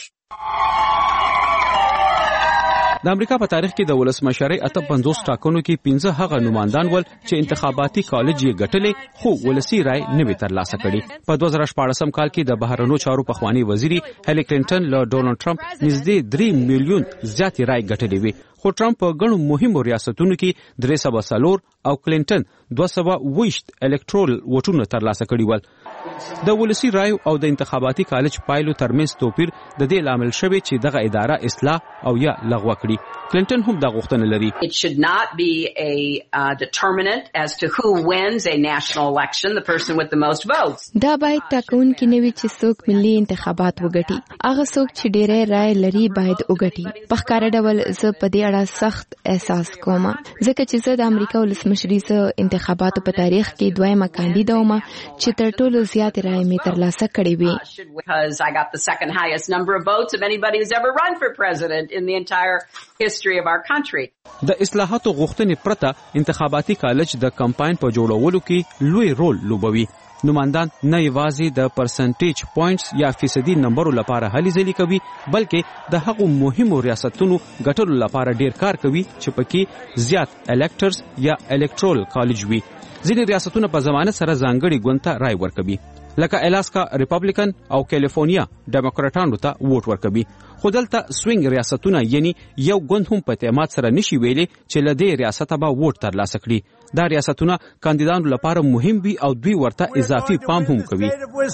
د امریکا په تاریخ کې د ولسمشرۍ 58 ټاکنو کې 15 هغه نمائندان ول چې انتخاباتي کالج یې ګټلې خو ولسی رای نه وی ترلاسه کړي. په 2014 کال کې د بهرنیو چارو پخوانی وزیری هیلي کلینټن له ډونالد ټرمپ نږدې 3 میلیون زیات رای ګټلې وي، خو ټرمپ په ګڼو مهمو ریاستونو کې 304 او کلینټن 220 الکټرول ووټونه ترلاسه کړي ول. د ولسی رای او د انتخاباتي کالج پایلو ترمنځ توپیر د دې لامل شوی چې دغه اداره اصلاح او یا لغوه کړي. کلینټن هم دا غوښتنه لري. It should not be a determinant as to who wins a national election, the person with the most votes. دا باید ټاکون کې نوي چې څوک ملي انتخابات وګټي. هغه څوک چې ډېرې رای لري باید وګټي. په ښکاره ډول زه په دې اړه سخت احساس کوم ځکه چې زه د امریکا ولسمشریزه انتخاباتو په تاریخ کې دویمه کاندیدا وم چې تر ټولو زیات رایې مې ترلاسه کړې وي. Because I got the second highest number of votes of anybody who's ever run for president in the entire history of our country. د اصلاحاتو غوښتنې پرته انتخاباتي کالج د کمپاین په جوړولو کې لوی رول لوبوي. نمائندان نه یوازې د پرسنټیج پوینټس یا فیصدي نمبرو لپاره هلې ځلې کوي بلکې د هغو مهمو ریاستونو ګټلو لپاره ډیر کار کوي چې پکې زیات الکټرز یا الکټرول کالج وي. ځینې ریاستونه په ضمانت سره ځانګړي ګوند ته رای ورکوي لکه الاسکا ریپبلیکن او کالیفورنیا ډیموکراټانو ته ووټ ورکوي. خو دلته سوینګ ریاستونه یعنی یو ګوند هم په اعتماد سره نشي ویلي چې له دې ریاسته به ووټ ترلاسه کړي. دا ریاستونه کاندیدانو لپاره مهم وي او دوی ورته اضافي پام هم کوي.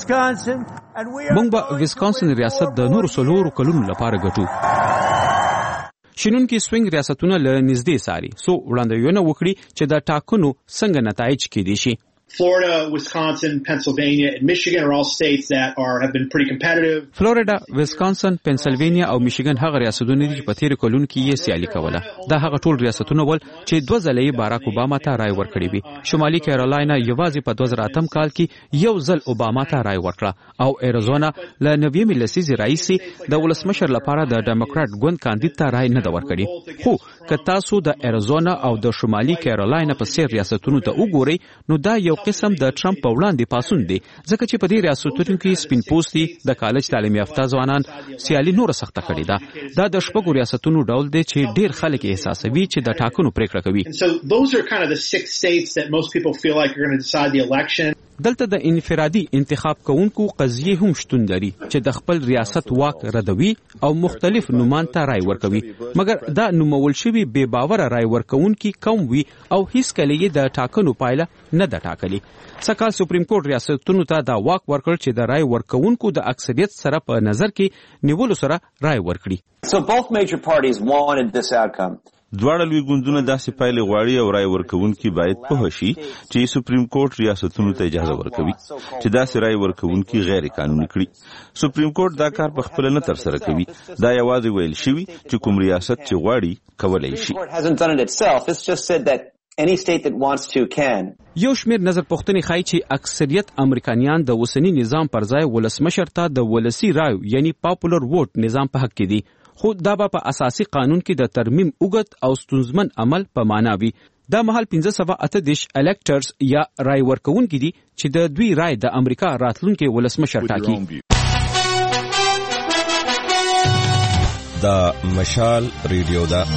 موږ به ویسکانسن ریاست د نورو 4 کلونو لپاره ګټو. شنونکي سوینګ ریاستونه له نږدې ساري سو وړاندوینه وکړي چې د ټاکنو څنګه نتایج کېدي شي. Florida, Wisconsin, Pennsylvania, and Michigan are all states that have been pretty competitive. فلوریدا، ویسکانسن، پنسلوانیا او میشیګن هغه ریاستونه دي چې په تیر کلونو کې یې سیالي کوله. دا هغه ټول ریاستونه ول چې 2 ځله یې باراک اوباما ته رای ورکړی وي. شمالي کیرولاینا یوازې په 2008 کال کې یو ځل اوباما ته رای ورکړه او ایریزونا له 90 لسیزې راهیسې د ولسمشر لپاره د ډیموکرات ګوند کاندید ته رای نه ده ورکړی. خو که تاسو د ایریزونا او د شمالي کیرولاینا په سیر ریاستونو ته وګورئ نو دا یو قسم د ټرمپ په وړاندې پاسون دی ځکه چې په دې ریاستونو کې سپین پوستي د کالج تعلیم یافته ځوانان سیالي نور سخته کړې ده. دا د شپږو ریاستونو ډول دی چې ډیر خلک احساسوي چې د ټاکنو پریکړه کوي. So those are kind of the 6 states that most people feel like are going to decide the election. دلته د انفرادي انتخاب کوونکو قضیه هم شتون لري چې د خپل ریاست واک ردوي او مختلف نومان ته رای ورکوي مګر دا نومول شوی بے باوره رای ورکوونکي کم وي او هیڅ کله یې د ټاکنو پایله نه ده ټاکلي. سکهال سپریم کورټ ریاستونو ته دا واک ورکړ چې د رای ورکوونکو د اکثریت سره په نظر کې نیولو سره رای ورکړي. So both major parties wanted this outcome. دواړه لوی ګوندونه داسې پایلې غواړي او رای ورکوونکي باید پوه شي چې سپریم کورټ ریاستونو ته اجازه ورکوي چې داسې رای ورکوونکي غیر قانوني کړي. سپریم کورټ دا کار په خپل نه ترسره کوي. دا یوازې ویل شوی چې کوم ریاست چې غواړي کولای شي. Any state that wants to can. یو شمیر نظر پوښتنې ښایي چې اکثریت امریکایان د اوسنی نظام پر ځای ولسمشر ته د ولسی رایو یعنی پاپولر ووټ نظام په حق کې دي. خو دا به په اساسي قانون کې د ترمیم اوږد او ستونزمن عمل په معنا وي. دا مهال 538 الکټرز یا رای ورکوونکي دي چې د دوی رای د امریکا راتلونکي ولسمشر ټاکي. دا مشال ریډیو دا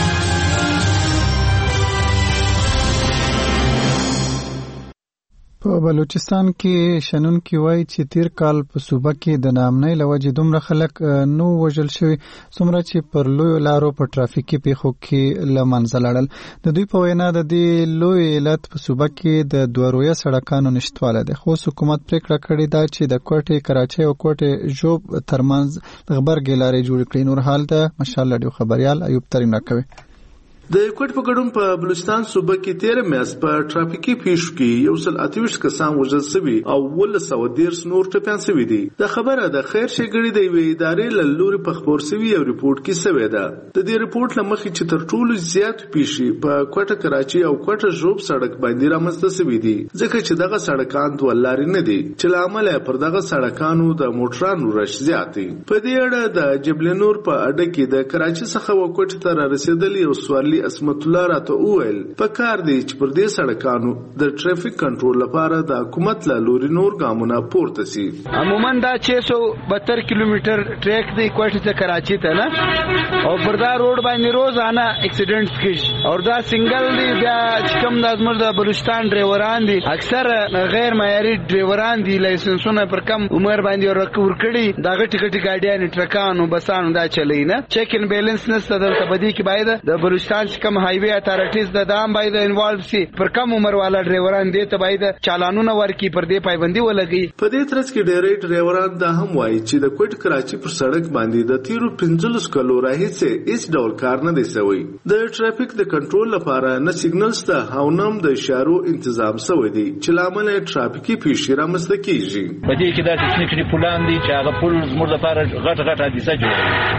په بلوچستان کې شنونکي وایي چې تیر کال په صوبه کې د ناامنۍ له وجې دومره خلک نو وژل شوي څومره چې پر لویو لارو په ټرافیکي پیښو کې له منځه لاړل. د دوی په وینا د دې لوی علت په صوبه کې د دوه رویه سړکانو نشتوالی دی. خو حکومت پریکړه کړې ده چې د کوټې کراچۍ او کوټې ژوب ترمنځ د غبرګې لارې جوړې کړي. نور حال د مشال راډیو خبريال ایوب تریم راکوي. د کوټ په ګډون په بلوچستان صوبه کې 13 میاشتې په ټرافیکي پیښو کې 128 کسان وژل شوي او 113 نور ټپیان شوي دي. د خبره د خیر شګړې د وی ادارې له لوري په خبر شوی یو ریپورت کې شوی ده. د دې ریپورت لمخې چې تر ټولو زیات پیښې په کوټه کراچي او کوټه ژوب سړک باندې رامنځته شوي دي ځکه چې دغه سړکان دوه لارې نه دي چې لامل پر دغه سړکانو د موټرانو رش زیات دي. په دې اړه د جبل نور په اډه کې د کراچي څخه وکټ ته رسیدلی او سوالي اسمت الله راته وویل په کار دی چې پر دې سړکانو د ټریفیک کنټرول لپاره د حکومت له لوري نور ګامونه پورته شي. عموما دا 672 کیلومتر ټریک دی کوټه ته کراچي ته نه او پر دا روډ باندې روزانه اکسیډنټس کیږي او دا سنگل دی. بیا چې کوم د زموږ د بلوچستان ډرایوران دي اکثر غیر معیاري ډرایوران دي لایسنسونه پر کم عمر باندې ورکړي دا غټي ګاډیان ټرکانو بسانو دا چلی نه چیک ان بیلنس نشته. دلته بدی کې باید د بلوچستان کم هایوی اتارټیز د دام باید انوالو شي پر کم عمر والا ډرایوران دي ته باید چالانونه ورکي پر دې پابندي ولګي. په دې ترڅ کې ډېری ډرایوران دا هم وایي چې د کوټ کراچي پر سړک باندې د تیرو 15 کلو راهیسې هیڅ ډول کار نه دی شوی. د ټرافیک د کنټرول لپاره نه سیګنلز ته او نم د اشارو تنظیم شوی دی چې لامل ټرافیکي پیښې رامنځته کیږي. په دې کې دا ټکنیکلي پلان دي چې هغه پل زموږ لپاره غټ حادثه جوړوي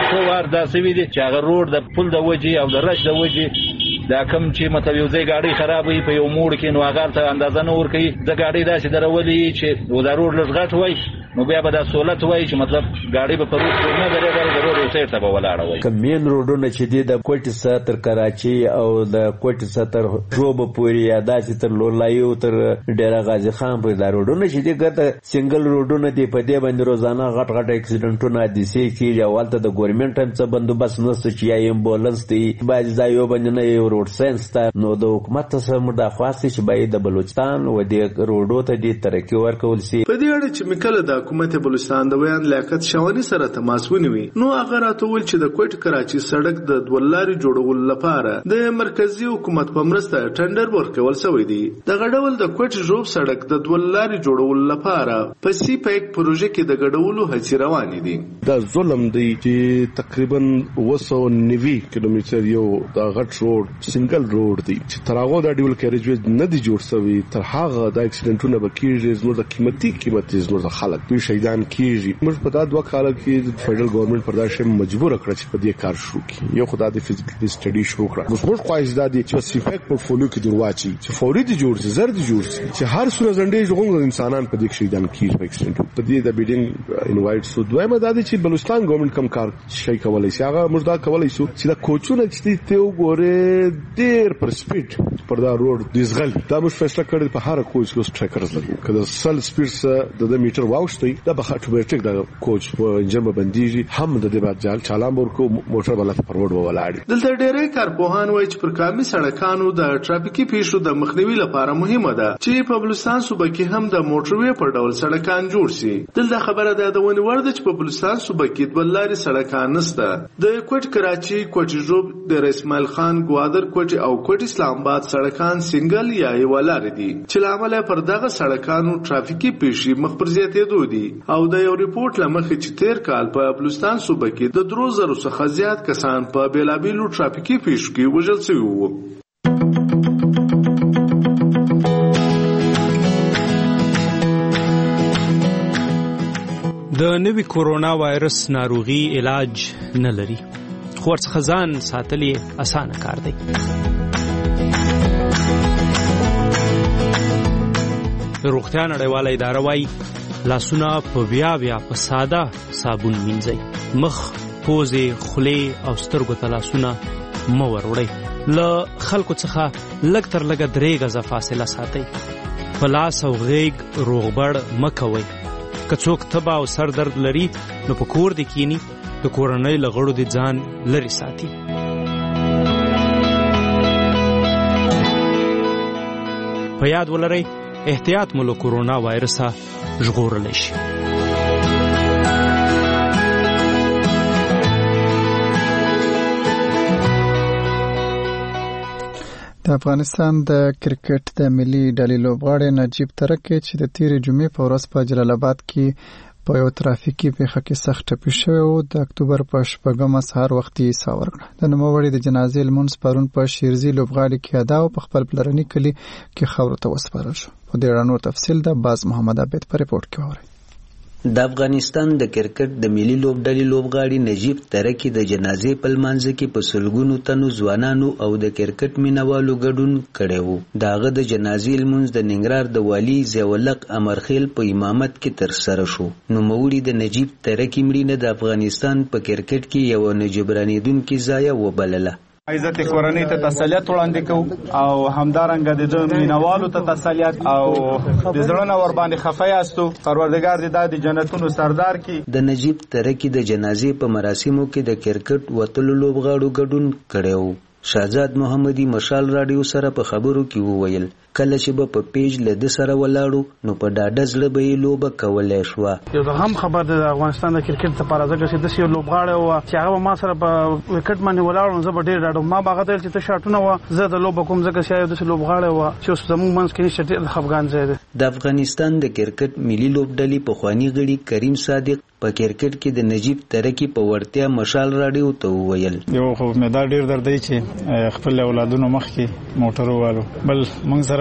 څو وار دا سوي دي چې هغه روډ د پل د وجې او د رش د وجې دا کم چې مطلب یو ځای ګاډي خراب وي په یو موړ کې نو هغه ته اندازه نه ورکوي د ګاډي داسې درولي چې دا روډ لږ غټ وای نو بیا به دا سہولت وای چې مطلب ګاډي به په روډ نه درېږي د روډ یو سایډ ته به ولاړه وای. کمین روډونه چې دي د کوټي څخه تر کراچي او د کوټي څخه تر جوب پورې یا داسې تر لولایو تر ډیره غازی خان پورې دا روډونه چې دي ګټه سنگل روډونه دي په دې باندې روزانه غټ غټ اکسیډنټونه حادثې کیږي او ولته د ګورنمنت هم څه بندوبست نشته چې یا امبولانس دی باید ځایو باندې نه یو روډ ساينس ته نو د حکومت څخه مداخواست چې باید د بلوچستان و د روډو ته د ترقی ورکول شي. په دې اړه چې مکله د حکومت بلوچستان د بیان لیاقت شوانی سره تماس ونیوي نو هغه راټول چې د کوټ کراچي سړک د دولاري جوړول لپاره د مرکزی حکومت په مرسته ټندر ورکول شوی دی. د غډول د کوټ جوب سړک د دولاري جوړول لپاره په سی پیک پروژه کې د غډولو هڅې روانې دي. دا ظلم دی چې تقریبا 290 کیلومتر یو د غټ روډ سنگل روډ دی چې تراغو د ډیول کیریج ویز نه دی جوړ شوی تر هغه د اکسیډنټونو بکیږي زموږ د قیمتي زموږ د خلک دوی شهیدان کیږي. موږ په دا دوه کال کې فدرال گورنمنت پر دا شی مجبور کړ چې په دې کار شروع کړي. یو خدای د فزیکل سټډي شروع کړه. موږ خواهش دادی چې سیفیک پورتفولیو کې درواچي چې فوري دي جوړ شي زر دي جوړ شي چې هر څو زنده ژوند انسانان په دې شهیدان کیږي په اکسیډنټ په دې د بیډینګ انوایټ سو دوی مدد چې بلوچستان ګورنمنت کم کار شي کولای شي هغه موږ دا کولای شو چې دا کوچونه چې ته وګوره ډیر پر سپیډ پر دا روډ دیزغل دا موږ فیصله کړې په هر کوچ کې ټریکرز لګو کله سل سپیډ د میټر واوښتي دا به اتوماتیک دا کوچ په انجن باندې هم د دې بعد چالان ورکو موټر بل پر روډ ولاړ. دلته ډېرې کارپوهان وایي چې پر کامي سړکانو د ټرافیکي پیښو د مخنیوي لپاره مهمه ده چې په بلوچستان صوبه کې هم د موټروي پر ډول سړکان جوړ شي. دلته خبره ده د ونی ورده چې په بلوچستان صوبه کې د بلاري سړکان نشته. د کوټ کراچي کوټ جوب د اسماعیل خان ګوادر کوټ او کوټ اسلام آباد سړکان سنگل یا یوالار دي چې لامل پر دغه سړکانو ټرافیکي پیښې مخ پر زیاتېدو دي او د یو ریپورت لمخې چې تیر کال په بلوچستان صوبه کې د 3000 څخه زیات کسان په بیلابیلو ټرافیکي پیښو کې وژل شوي وو. د نوي کورونا وایرس ناروغي علاج نه لري خو ورڅخه ځان ساتل یې اسانه کار دی. د روغتیا نړیواله اداره وايي لاسونه په بیا په ساده صابون مینځئ. مخ، پوزې، خولې او سترګو ته لاسونه مه وروړئ. له خلکو څخه لږ تر لږه 3 غزه فاصله ساتئ. په لاس او غیږ روغبړ مه کوئ. که څوک تبه او سر درد لري نو په کور دې کینی د کورنۍ له غړو دې ځان لرې ساتي. په یاد ولرئ احتیاط مو له کورونا وایرسه ژغورلی شي. د افغانستان د کرکټ د ملي ډلې لوبغاړی نجیب ترکی چې د تیرې جمعې په ورځ په جلال آباد کې په یو ترافیکي پیښه کې سخت ټپي شوی او د اکتوبر په 8 سهار وختي ساه ورکړه. د نوموړي د جنازې لمونځ پرون په شیرزي لوبغاړي کې ادا او په خپل پلرني کلي کې خاورو ته وسپارل شو. په دې اړه نور تفصیل د باز محمد عبید په ریپورت کې اورئ. د افغانستان د کرکټ د ملي لوبډلې لوبغاړي نجیب ترکی د جنازې په لمانځه کې په سلګونو تنو ځوانانو او د کرکټ مینوالو ګډون کړی و. داغه د جنازې لمونځ د ننګرهار د والي ضیاءالحق امرخیل په امامت کې ترسره شو. نوموړي د نجیب ترکی مړینه د افغانستان په کرکټ کې یو نه جبرانېدونکې ضایعه وبلله. عزت کورنۍ ته تسلیت وړاندې کوو او همدارنګه د مینوالو ته تسلیت او د زړه نه ور باندې خفه یاستو. پروردګار دې د جنتونو سردار کی. د نجیب ترکی د جنازې په مراسمو کې د کرکټ وتلو لوبغاړو ګډون کړی و. شهزاد محمدي مشال رادیو سره په خبرو کې وویل کله چې به په پیج له د سره ولاړو نو په ډاډه زړه به یې لوبه کولای شوه. یو د هم خبر د افغانستان د کرکټ لپاره ځکه چې داسې یو لوبغاړی و چې هغه ما سره په وکټ باندې ولاړ زه به ډېر ډاډه ما به هغه ته ویل چې ته شاټونه وه زه د لوبه کوم ځکه چې یو داسې لوبغاړی و چې اوس زموږ منځ کې نشته ډېر د خفګان ځای دی. د افغانستان د کرکټ ملي لوبډلې پخواني غړي کریم صادق په کرکټ کې د نجیب ترکی په ورتیا مشال رادیو ته وویل یو خو مې دا ډېر درد دی چې خپل اولادونو مخ کې موټر والو بل موږ سره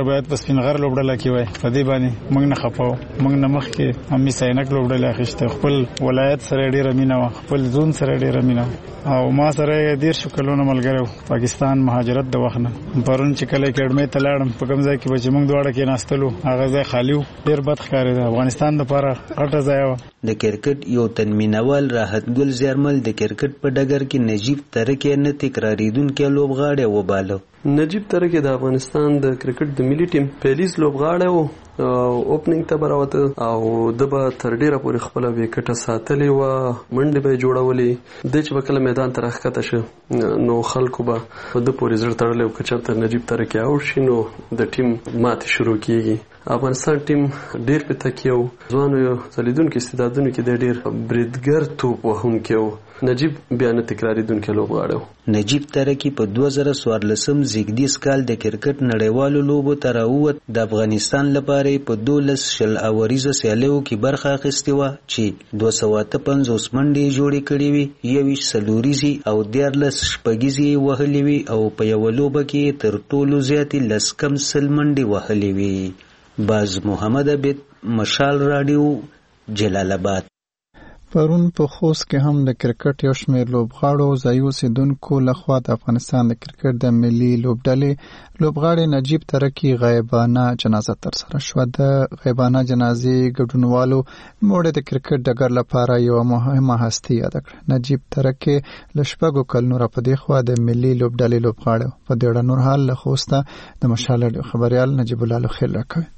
باید په سپینغر لوبډله کې وای. په دې باندې موږ نه خپاو. موږ نه مخ کې امي ساينک لوبډله اخیسته. خپل ولایت سره ډیره مینه و، خپل زون سره ډیره مینه او ما سره ډیر شو کلونه ملګرو. پاکستان مهاجرت د وخت نه پرون چې کله اکیډمي ته لاړم په کوم ځای کې به چې موږ دواړه کې ناستلو هغه ځای خالی و. ډیر بد ښکارېده. افغانستان لپاره غټه ځای و. د کرکټ یو تنمینوال راحت ګل زیرمل د کرکټ په ډګر کې نجیب ترکي نه تکراریدونکي لوبغاړی وباله. نجیب ترکي د افغانستان د کرکټ د ملي ټیم پیلیز لوبغاړی و. اوپننګ ته براوته او د به تر ډیره پورې خپل وکټه ساتلې و، منډې به جوړولې. د چې کله میدان ته راښکته شه نو خلکو به په د پورې زړه تړلی و که چېرته نجیب ترکي اوټ شي نو د ټیم ماتې شروع کیږي. افغانستان ټیم ډیر په تکیه و. ځوانو یو ځلیدونکو استعدادونو کې د ډیر بریدګر توپ وهونکی و. نجیب بیا نه تکراریدونکی لوبغاړی و. نجیب ترکي په 2014 زیږدیز کال د کرکټ نړیوالو لوبو ته راووت. د افغانستان لپاره په 12 شل اوریزه سیالیو کې برخه اخیستې وه چې 255 منډې جوړې کړې وې، 21 څلوریزې او 14 شپږیزې وهلې وې او په یوه لوبه کې تر ټولو زیاتې 10 کم سل منډې وهلې وې. باز محمد عبید، مشال رادیو، جلال آباد. پرون په خوست کې هم د کرکټ یو شمېر لوبغاړو ځایي اوسېدونکو لخوا د افغانستان د کرکټ د ملي لوبډلې لوبغاړی نجیب ترکي غایبانه جنازه ترسره شوه. د غایبانه جنازې ګډونوالو موړ د کرکټ ډګر لپاره یو مهمه هستي یاد کړه. نجیب ترکي له 4 کلونو راپدې خوا د ملي لوبډلې لوبغاړی په دې نور حال له خوسته د مشال خبريال نجیب الله لخیل راکوي.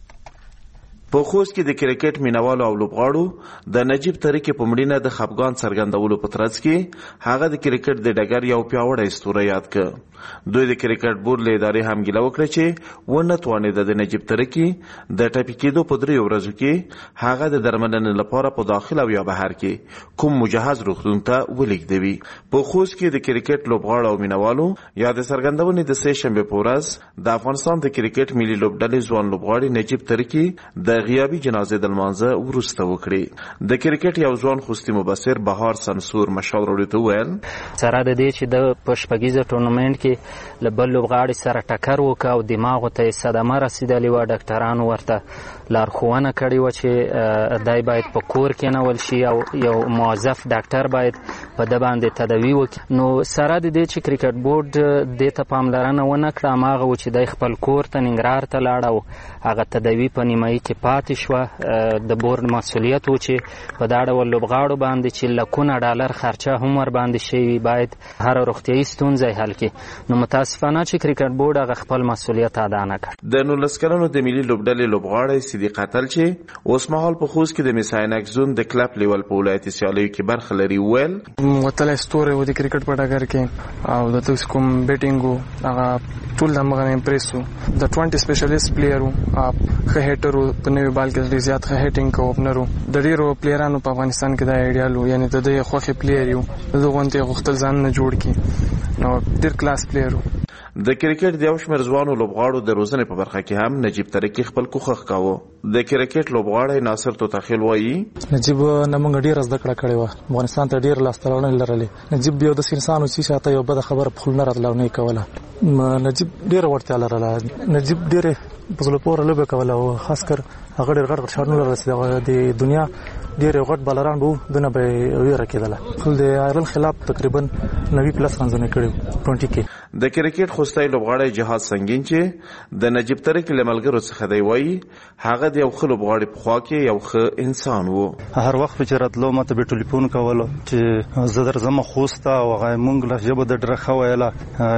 په خوست کې د کرکټ مینوالو او لوبغاړو د نجیب ترکي په مړینه د خفګان څرګندولو په ترڅ کې هغه د کرکټ د ډګر یو پیاوړی ستوری یاد کړ. دوی د کرکټ بورډ له ادارې هم ګیله وکړه چې ونه توانېده د نجیب ترکي د ټپي کېدو په 3 ورځو کې هغه د درملنې لپاره په داخل او یا بهر کې کوم مجهز روغتون ته ولېږدوي. په خوست کې د کرکټ لوبغاړو او مینوالو یا د څرګندونې د 3 شنبې په ورځ د افغانستان د کرکټ ملي لوبډلې ځوان لوبغاړي نجیب ترکي د غیابي جنازې د لمانځه وروسته وکړي. د کرکټ یو ځوان خوستي مبصر بهار سمسور مشال راډیو ته وویل سره د دې چې د پشپګیزه ټورنمنت کې له بل لوبغاړي سره ټکر وکړ او دماغ ته صدمه رسیدلې و. ډاکټرانو ورته لارښوونه کړې و چې دای باید په کور کې نه ول شي او یو موظف ډاکټر باید په د باندې تداوی وکړي. نو سره د دې چې کرکټ بورډ د ته پاملرنه ونه کړه ماغه و چې دای خپل کور ته ننګرهار ته لاړ او هغه تداوی په نیمایي کې پاتې شو. د بورډ مسؤلیت و چې په دا ډول لوبغاړو باندې چې لکونه ډالر خرچه هم ور باندې شوي باید هر روغتیایي ستونزه حل کړي. نو متاسفانه چې کرکټ بورډ هغه خپل مسؤلیت ادا نه کړ. د 19 کلنو د ملي لوبډلې لوبغاړی صدیق اتل چې اوس مهال په خوست کې د میساینک زون د کلب لیول په ولایتي سیالیو کې برخه لري ویل وتل ستوره و د کرکټ په ډګر کې او د تاسو کوم بیټینګ هغه ټول د مغه امپریسو د 20 سپیشلیست پلیئر او ښه هیټر په نوې بال کې ډیر زیات ښه هیټینګ کو اوپنرو د ډیرو پلیئرانو په افغانستان کې د ایډیالو یعنی د دې خوخه پلیئر یو د غونډې غختل ځان نه جوړ کی نو ډیر کلاس پلیئر. د کرکټ د یو شمېر ځوانو لوبغاړو د روزنې په برخه کې هم نجیب ترکي خپل کوښښ کاوه. د کرکټ لوبغاړی ناصر توتخیل وایي نجیب نمنګ ډیر زده کړه کړې و. افغانستان ته ډیر لاس تړلې لرلې. نجیب یو د انسان او چې شاته یو بد خبر په خلنه راتلو نه کوله. نجیب ډیر ورته لرله. نجیب ډیر په زړه پورې لوبه کوله او خاص کر هغه ډیر غټ شارونه لرل د دنیا ډیر غټ بالران وو دنه به ویره کېدله. خل د ایران خلاف تقریبا 90 پلس رنونه کړو 20 کې. د کرکټ خوستای لوبغاړی جهاد سنگین چې د نجیب ترکي لملګرو څخه دی وایي هغه د یو خلو لوبغاړي په خوا کې یو ښه انسان وو. هر وخت چې راتلو ماته به ټلیفون کولو چې زه درځم خوسته او هغه مونږ له جبه د ډرخه ویله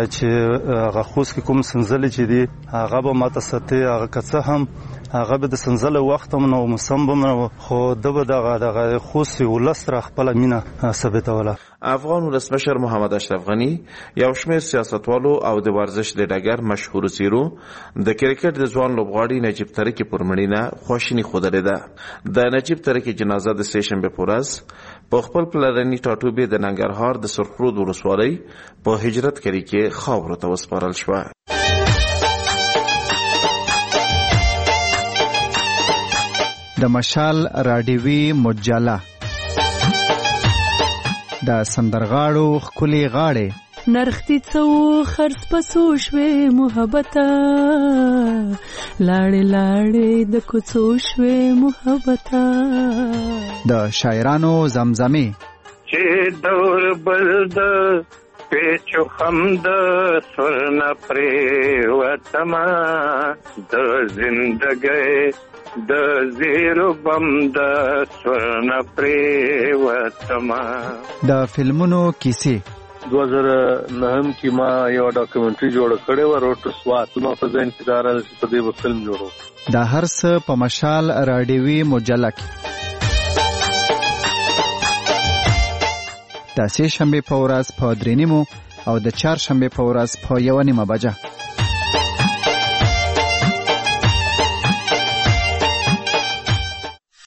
چې هغه خوست کې کوم سنځلې چې دی هغه به ماته ستې هغه کڅه هم هغه به د سنځله وخت هم نو مسمبم خو دغه خوست ولستر خپل مینه ثابتوله. افغان ولسمشر محمد اشرف غنی یو شمېر سیاستوالو او د ورزش د ډګر مشهور سیرو د کرکټ د ځوان لوبغاړي نجیب ترکي پر مړینه خواشیني خوده ده. د نجیب ترکي جنازه د 3 شنبې په ورځ په خپل پلرني ټاټوبې د ننګرهار د سرخرود ولسوالۍ په هجرت کړي کې خاورو ته وسپارل شوه. د مشال راډیوي مجله د سندرغاړو خولي غاړې نرختی څو خرڅ پسو شوې محبته لاړې لاړې د کوڅو شوې محبته. د شاعرانو زمزمې چې دور بل د پیچو خم د سرن پریوتما د زندګۍ د زیرو بم د سرن پریوتما. د فلمونو کیسې 2009 کې ما یو ډاکومنټري جوړ کړې و روټ سوات نو په ځین کې دارل په دې فلم جوړو. د هر څه په مشال راډیوي مجله کې د سه شنبه په ورځ په 3:30 او د چهارشنبه په ورځ په 1:30 بجه